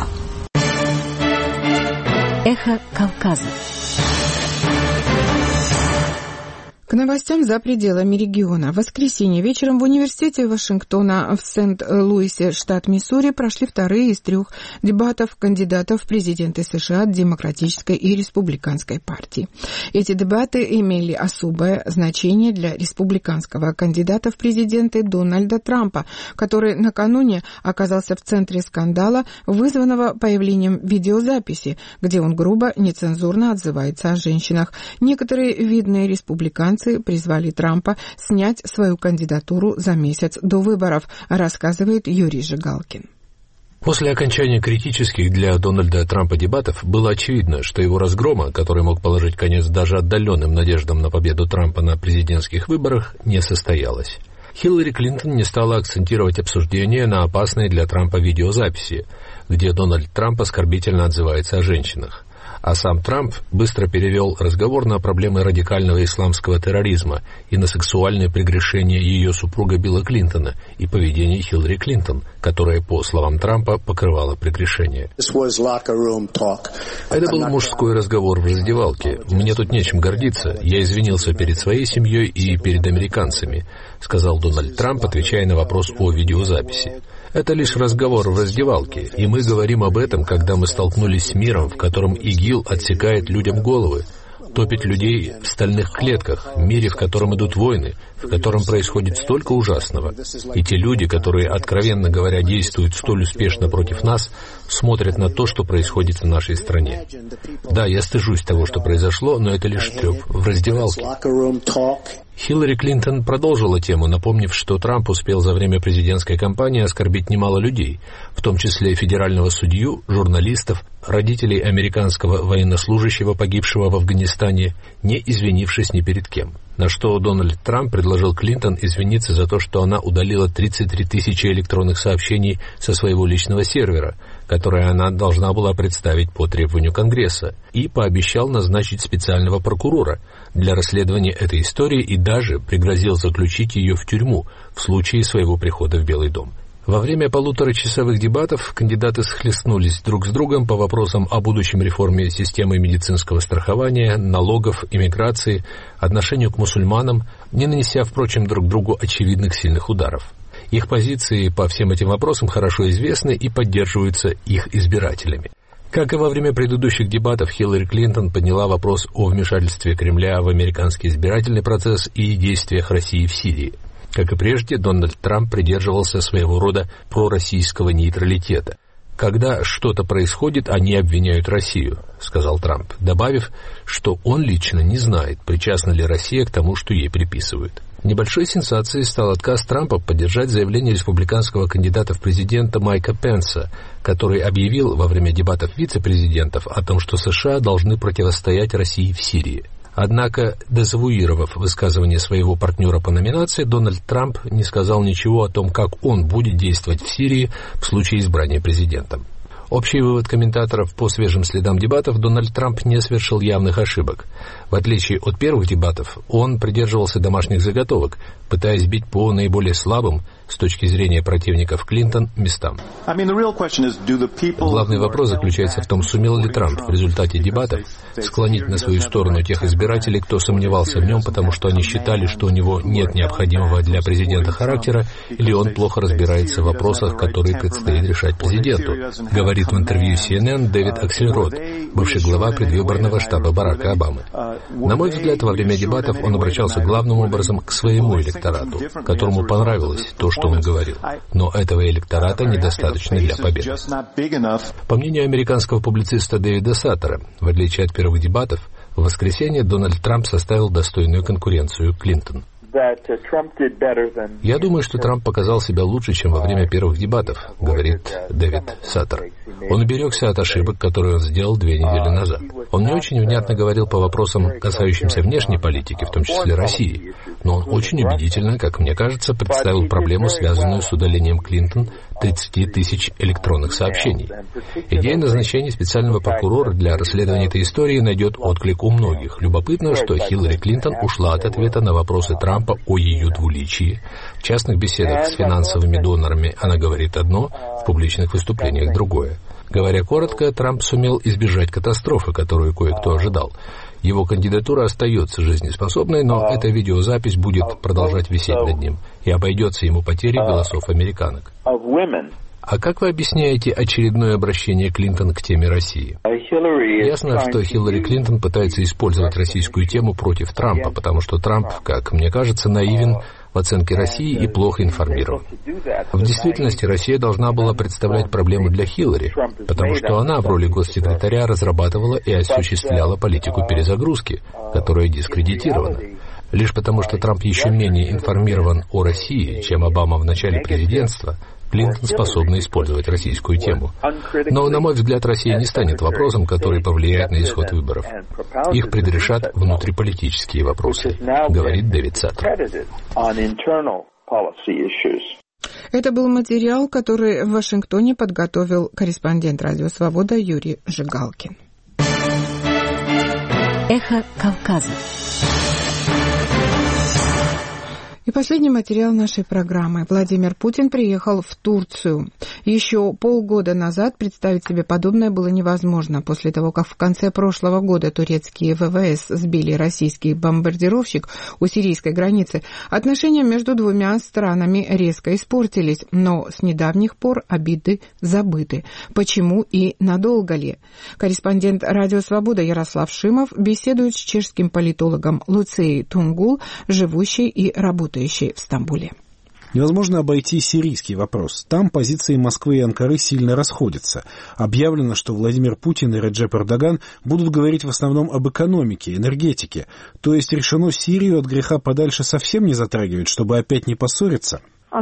Эхо Кавказа. К новостям за пределами региона. В воскресенье вечером в университете Вашингтона в Сент-Луисе, штат Миссури, прошли вторые из трех дебатов кандидатов в президенты США от Демократической и Республиканской партий. Эти дебаты имели особое значение для республиканского кандидата в президенты Дональда Трампа, который накануне оказался в центре скандала, вызванного появлением видеозаписи, где он грубо, нецензурно отзывается о женщинах. Некоторые видные республиканцы американцы призвали Трампа снять свою кандидатуру за месяц до выборов, рассказывает Юрий Жигалкин. После окончания критических для Дональда Трампа дебатов было очевидно, что его разгрома, который мог положить конец даже отдаленным надеждам на победу Трампа на президентских выборах, не состоялось. Хиллари Клинтон не стала акцентировать обсуждение на опасной для Трампа видеозаписи, где Дональд Трамп оскорбительно отзывается о женщинах. А сам Трамп быстро перевел разговор на проблемы радикального исламского терроризма и на сексуальные прегрешения ее супруга Билла Клинтона и поведение Хиллари Клинтон, которое, по словам Трампа, покрывало прегрешения. Это был мужской разговор в раздевалке. Мне тут нечем гордиться. Я извинился перед своей семьей и перед американцами, сказал Дональд Трамп, отвечая на вопрос о видеозаписи. Это лишь разговор в раздевалке, и мы говорим об этом, когда мы столкнулись с миром, в котором ИГИЛ отсекает людям головы, топит людей в стальных клетках, в мире, в котором идут войны, в котором происходит столько ужасного. И те люди, которые, откровенно говоря, действуют столь успешно против нас, смотрят на то, что происходит в нашей стране. Да, я стыжусь того, что произошло, но это лишь треп в раздевалке. Хиллари Клинтон продолжила тему, напомнив, что Трамп успел за время президентской кампании оскорбить немало людей, в том числе федерального судью, журналистов, родителей американского военнослужащего, погибшего в Афганистане, не извинившись ни перед кем. На что Дональд Трамп предложил Клинтон извиниться за то, что она удалила тридцать три тысячи электронных сообщений со своего личного сервера, которые она должна была представить по требованию Конгресса, и пообещал назначить специального прокурора для расследования этой истории и даже пригрозил заключить ее в тюрьму в случае своего прихода в Белый дом. Во время полуторачасовых дебатов кандидаты схлестнулись друг с другом по вопросам о будущем реформе системы медицинского страхования, налогов, иммиграции, отношению к мусульманам, не нанеся, впрочем, друг другу очевидных сильных ударов. Их позиции по всем этим вопросам хорошо известны и поддерживаются их избирателями. Как и во время предыдущих дебатов, Хиллари Клинтон подняла вопрос о вмешательстве Кремля в американский избирательный процесс и действиях России в Сирии. Как и прежде, Дональд Трамп придерживался своего рода пророссийского нейтралитета. «Когда что-то происходит, они обвиняют Россию», — сказал Трамп, добавив, что он лично не знает, причастна ли Россия к тому, что ей приписывают. Небольшой сенсацией стал отказ Трампа поддержать заявление республиканского кандидата в президенты Майка Пенса, который объявил во время дебатов вице-президентов о том, что США должны противостоять России в Сирии. Однако, дезавуировав высказывание своего партнера по номинации, Дональд Трамп не сказал ничего о том, как он будет действовать в Сирии в случае избрания президентом. Общий вывод комментаторов: по свежим следам дебатов Дональд Трамп не совершил явных ошибок. В отличие от первых дебатов, он придерживался домашних заготовок, пытаясь бить по наиболее слабым, с точки зрения противников Клинтон, местам. Главный вопрос заключается в том, сумел ли Трамп в результате дебатов склонить на свою сторону тех избирателей, кто сомневался в нем, потому что они считали, что у него нет необходимого для президента характера, или он плохо разбирается в вопросах, которые предстоит решать президенту, говорит в интервью си эн эн Дэвид Аксельрод, бывший глава предвыборного штаба Барака Обамы. На мой взгляд, во время дебатов он обращался главным образом к своему электорату, которому понравилось то, что он говорил. Но этого электората недостаточно для победы. По мнению американского публициста Дэвида Саттера, в отличие от первых дебатов, в воскресенье Дональд Трамп составил достойную конкуренцию Клинтон. «Я думаю, что Трамп показал себя лучше, чем во время первых дебатов», — говорит Дэвид Саттер. «Он уберегся от ошибок, которые он сделал две недели назад. Он не очень внятно говорил по вопросам, касающимся внешней политики, в том числе России, но он очень убедительно, как мне кажется, представил проблему, связанную с удалением Клинтон тридцати тысяч электронных сообщений. Идея назначения специального прокурора для расследования этой истории найдет отклик у многих. Любопытно, что Хиллари Клинтон ушла от ответа на вопросы Трампа о ее двуличии. В частных беседах с финансовыми донорами она говорит одно, в публичных выступлениях другое. Говоря коротко, Трамп сумел избежать катастрофы, которую кое-кто ожидал. Его кандидатура остается жизнеспособной, но эта видеозапись будет продолжать висеть над ним и обойдется ему потерей голосов американок. А как вы объясняете очередное обращение Клинтон к теме России? Ясно, что Хиллари Клинтон пытается использовать российскую тему против Трампа, потому что Трамп, как мне кажется, наивен в оценке России и плохо информирован. В действительности Россия должна была представлять проблему для Хиллари, потому что она в роли госсекретаря разрабатывала и осуществляла политику перезагрузки, которая дискредитирована. Лишь потому, что Трамп еще менее информирован о России, чем Обама в начале президентства, Клинтон способна использовать российскую тему. Но, на мой взгляд, Россия не станет вопросом, который повлияет на исход выборов. Их предрешат внутриполитические вопросы, говорит Дэвид Саттер. Это был материал, который в Вашингтоне подготовил корреспондент «Радио Свобода» Юрий Жигалкин. Эхо Кавказа. И последний материал нашей программы. Владимир Путин приехал в Турцию. Еще полгода назад представить себе подобное было невозможно. После того, как в конце прошлого года турецкие ВВС сбили российский бомбардировщик у сирийской границы, отношения между двумя странами резко испортились. Но с недавних пор обиды забыты. Почему и надолго ли? Корреспондент «Радио Свобода» Ярослав Шимов беседует с чешским политологом Луцией Тунгул, живущей и работающей в Стамбуле. Невозможно обойти сирийский вопрос. Там позиции Москвы и Анкары сильно расходятся. Объявлено, что Владимир Путин и Реджеп Эрдоган будут говорить в основном об экономике, энергетике. То есть решено Сирию от греха подальше совсем не затрагивать, чтобы опять не поссориться?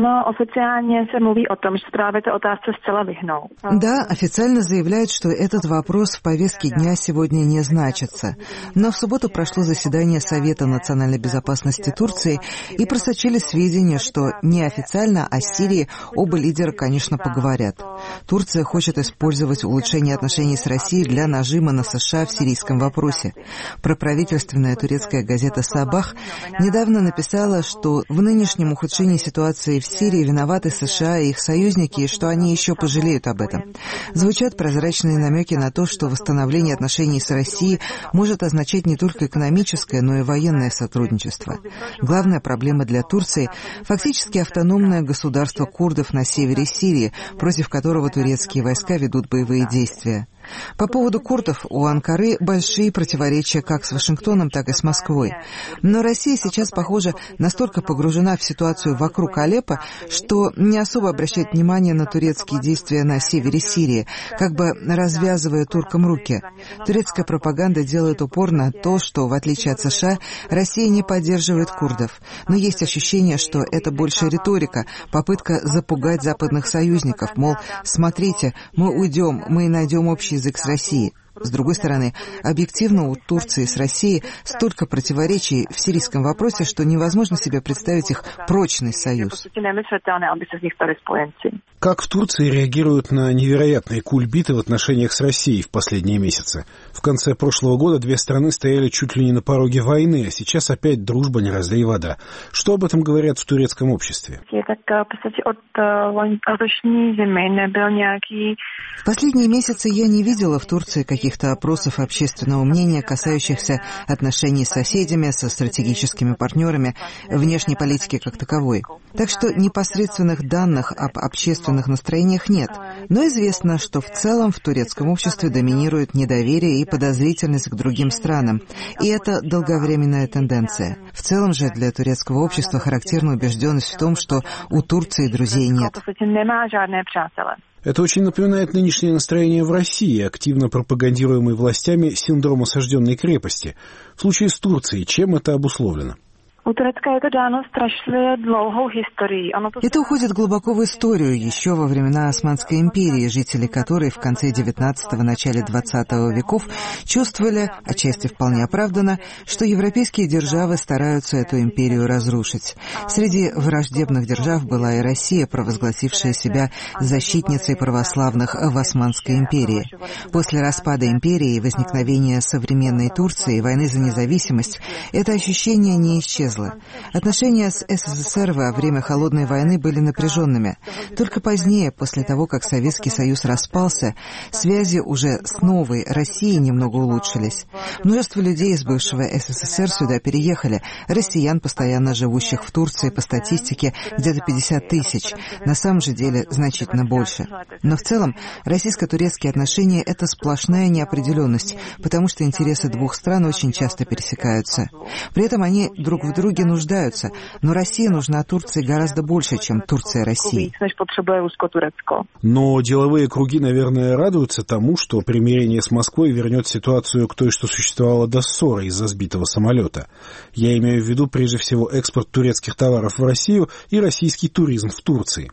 Да, официально заявляют, что этот вопрос в повестке дня сегодня не значится. Но в субботу прошло заседание Совета национальной безопасности Турции, и просочились сведения, что неофициально о Сирии оба лидера, конечно, поговорят. Турция хочет использовать улучшение отношений с Россией для нажима на США в сирийском вопросе. Проправительственная турецкая газета «Сабах» недавно написала, что в нынешнем ухудшении ситуации в Сирии виноваты США и их союзники, и что они еще пожалеют об этом. Звучат прозрачные намеки на то, что восстановление отношений с Россией может означать не только экономическое, но и военное сотрудничество. Главная проблема для Турции – фактически автономное государство курдов на севере Сирии, против которого турецкие войска ведут боевые действия. По поводу курдов у Анкары большие противоречия как с Вашингтоном, так и с Москвой. Но Россия сейчас, похоже, настолько погружена в ситуацию вокруг Алеппо, что не особо обращает внимание на турецкие действия на севере Сирии, как бы развязывая туркам руки. Турецкая пропаганда делает упор на то, что, в отличие от США, Россия не поддерживает курдов. Но есть ощущение, что это больше риторика, попытка запугать западных союзников, мол, смотрите, мы уйдем, мы найдем общий язык с Россией. С другой стороны, объективно у Турции с Россией столько противоречий в сирийском вопросе, что невозможно себе представить их прочный союз. Как в Турции реагируют на невероятные кульбиты в отношениях с Россией в последние месяцы? В конце прошлого года две страны стояли чуть ли не на пороге войны, а сейчас опять дружба не разлей вода. Что об этом говорят в турецком обществе? В последние месяцы я не видела в Турции каких-то опросов общественного мнения, касающихся отношений с соседями, со стратегическими партнерами, внешней политики как таковой. Так что непосредственных данных об общественных настроениях нет. Но известно, что в целом в турецком обществе доминирует недоверие и подозрительность к другим странам. И это долговременная тенденция. В целом же для турецкого общества характерна убежденность в том, что у Турции друзей нет. Это очень напоминает нынешнее настроение в России, активно пропагандируемой властями синдром осажденной крепости. В случае с Турцией чем это обусловлено? Это уходит глубоко в историю, еще во времена Османской империи, жители которой в конце девятнадцатого – начале двадцатого веков чувствовали, отчасти вполне оправданно, что европейские державы стараются эту империю разрушить. Среди враждебных держав была и Россия, провозгласившая себя защитницей православных в Османской империи. После распада империи и возникновения современной Турции, войны за независимость, это ощущение не исчезло. Отношения с СССР во время Холодной войны были напряженными. Только позднее, после того, как Советский Союз распался, связи уже с новой Россией немного улучшились. Множество людей из бывшего СССР сюда переехали. Россиян, постоянно живущих в Турции, по статистике, где-то пятьдесят тысяч. На самом же деле значительно больше. Но в целом российско-турецкие отношения – это сплошная неопределенность, потому что интересы двух стран очень часто пересекаются. При этом они друг в друге друге нуждаются, но Россия нужна Турции гораздо больше, чем Турция России. Но деловые круги, наверное, радуются тому, что примирение с Москвой вернет ситуацию к той, что существовала до ссоры из-за сбитого самолета. Я имею в виду прежде всего экспорт турецких товаров в Россию и российский туризм в Турции.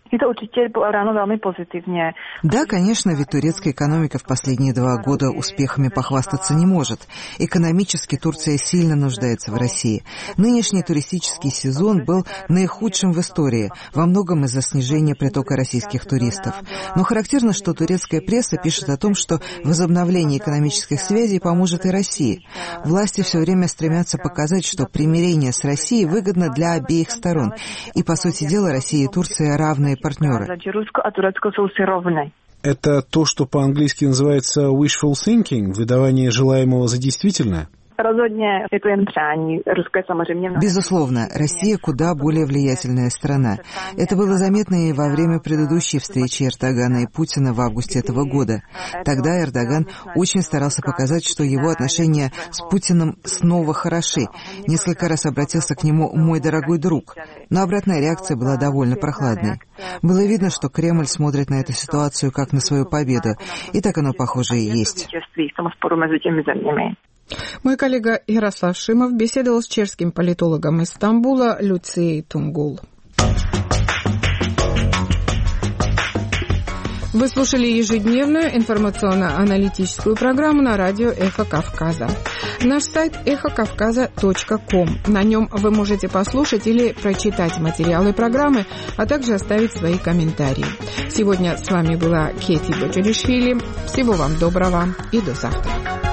Да, конечно, ведь турецкая экономика в последние два года успехами похвастаться не может. Экономически Турция сильно нуждается в России. Нынешний туристический сезон был наихудшим в истории, во многом из-за снижения притока российских туристов. Но характерно, что турецкая пресса пишет о том, что возобновление экономических связей поможет и России. Власти все время стремятся показать, что примирение с Россией выгодно для обеих сторон. И, по сути дела, Россия и Турция равные партнеры. Это то, что по-английски называется wishful thinking, выдавание желаемого за действительное? Безусловно, Россия куда более влиятельная страна. Это было заметно и во время предыдущей встречи Эрдогана и Путина в августе этого года. Тогда Эрдоган очень старался показать, что его отношения с Путиным снова хороши. Несколько раз обратился к нему «мой дорогой друг», но обратная реакция была довольно прохладной. Было видно, что Кремль смотрит на эту ситуацию как на свою победу, и так оно, похоже, и есть. Мой коллега Ярослав Шимов беседовал с чешским политологом из Стамбула Люцией Тунгул. Вы слушали ежедневную информационно-аналитическую программу на радио «Эхо Кавказа». Наш сайт эхо кавказа точка ком. На нем вы можете послушать или прочитать материалы программы, а также оставить свои комментарии. Сегодня с вами была Кети Бочаришвили. Всего вам доброго и до завтра.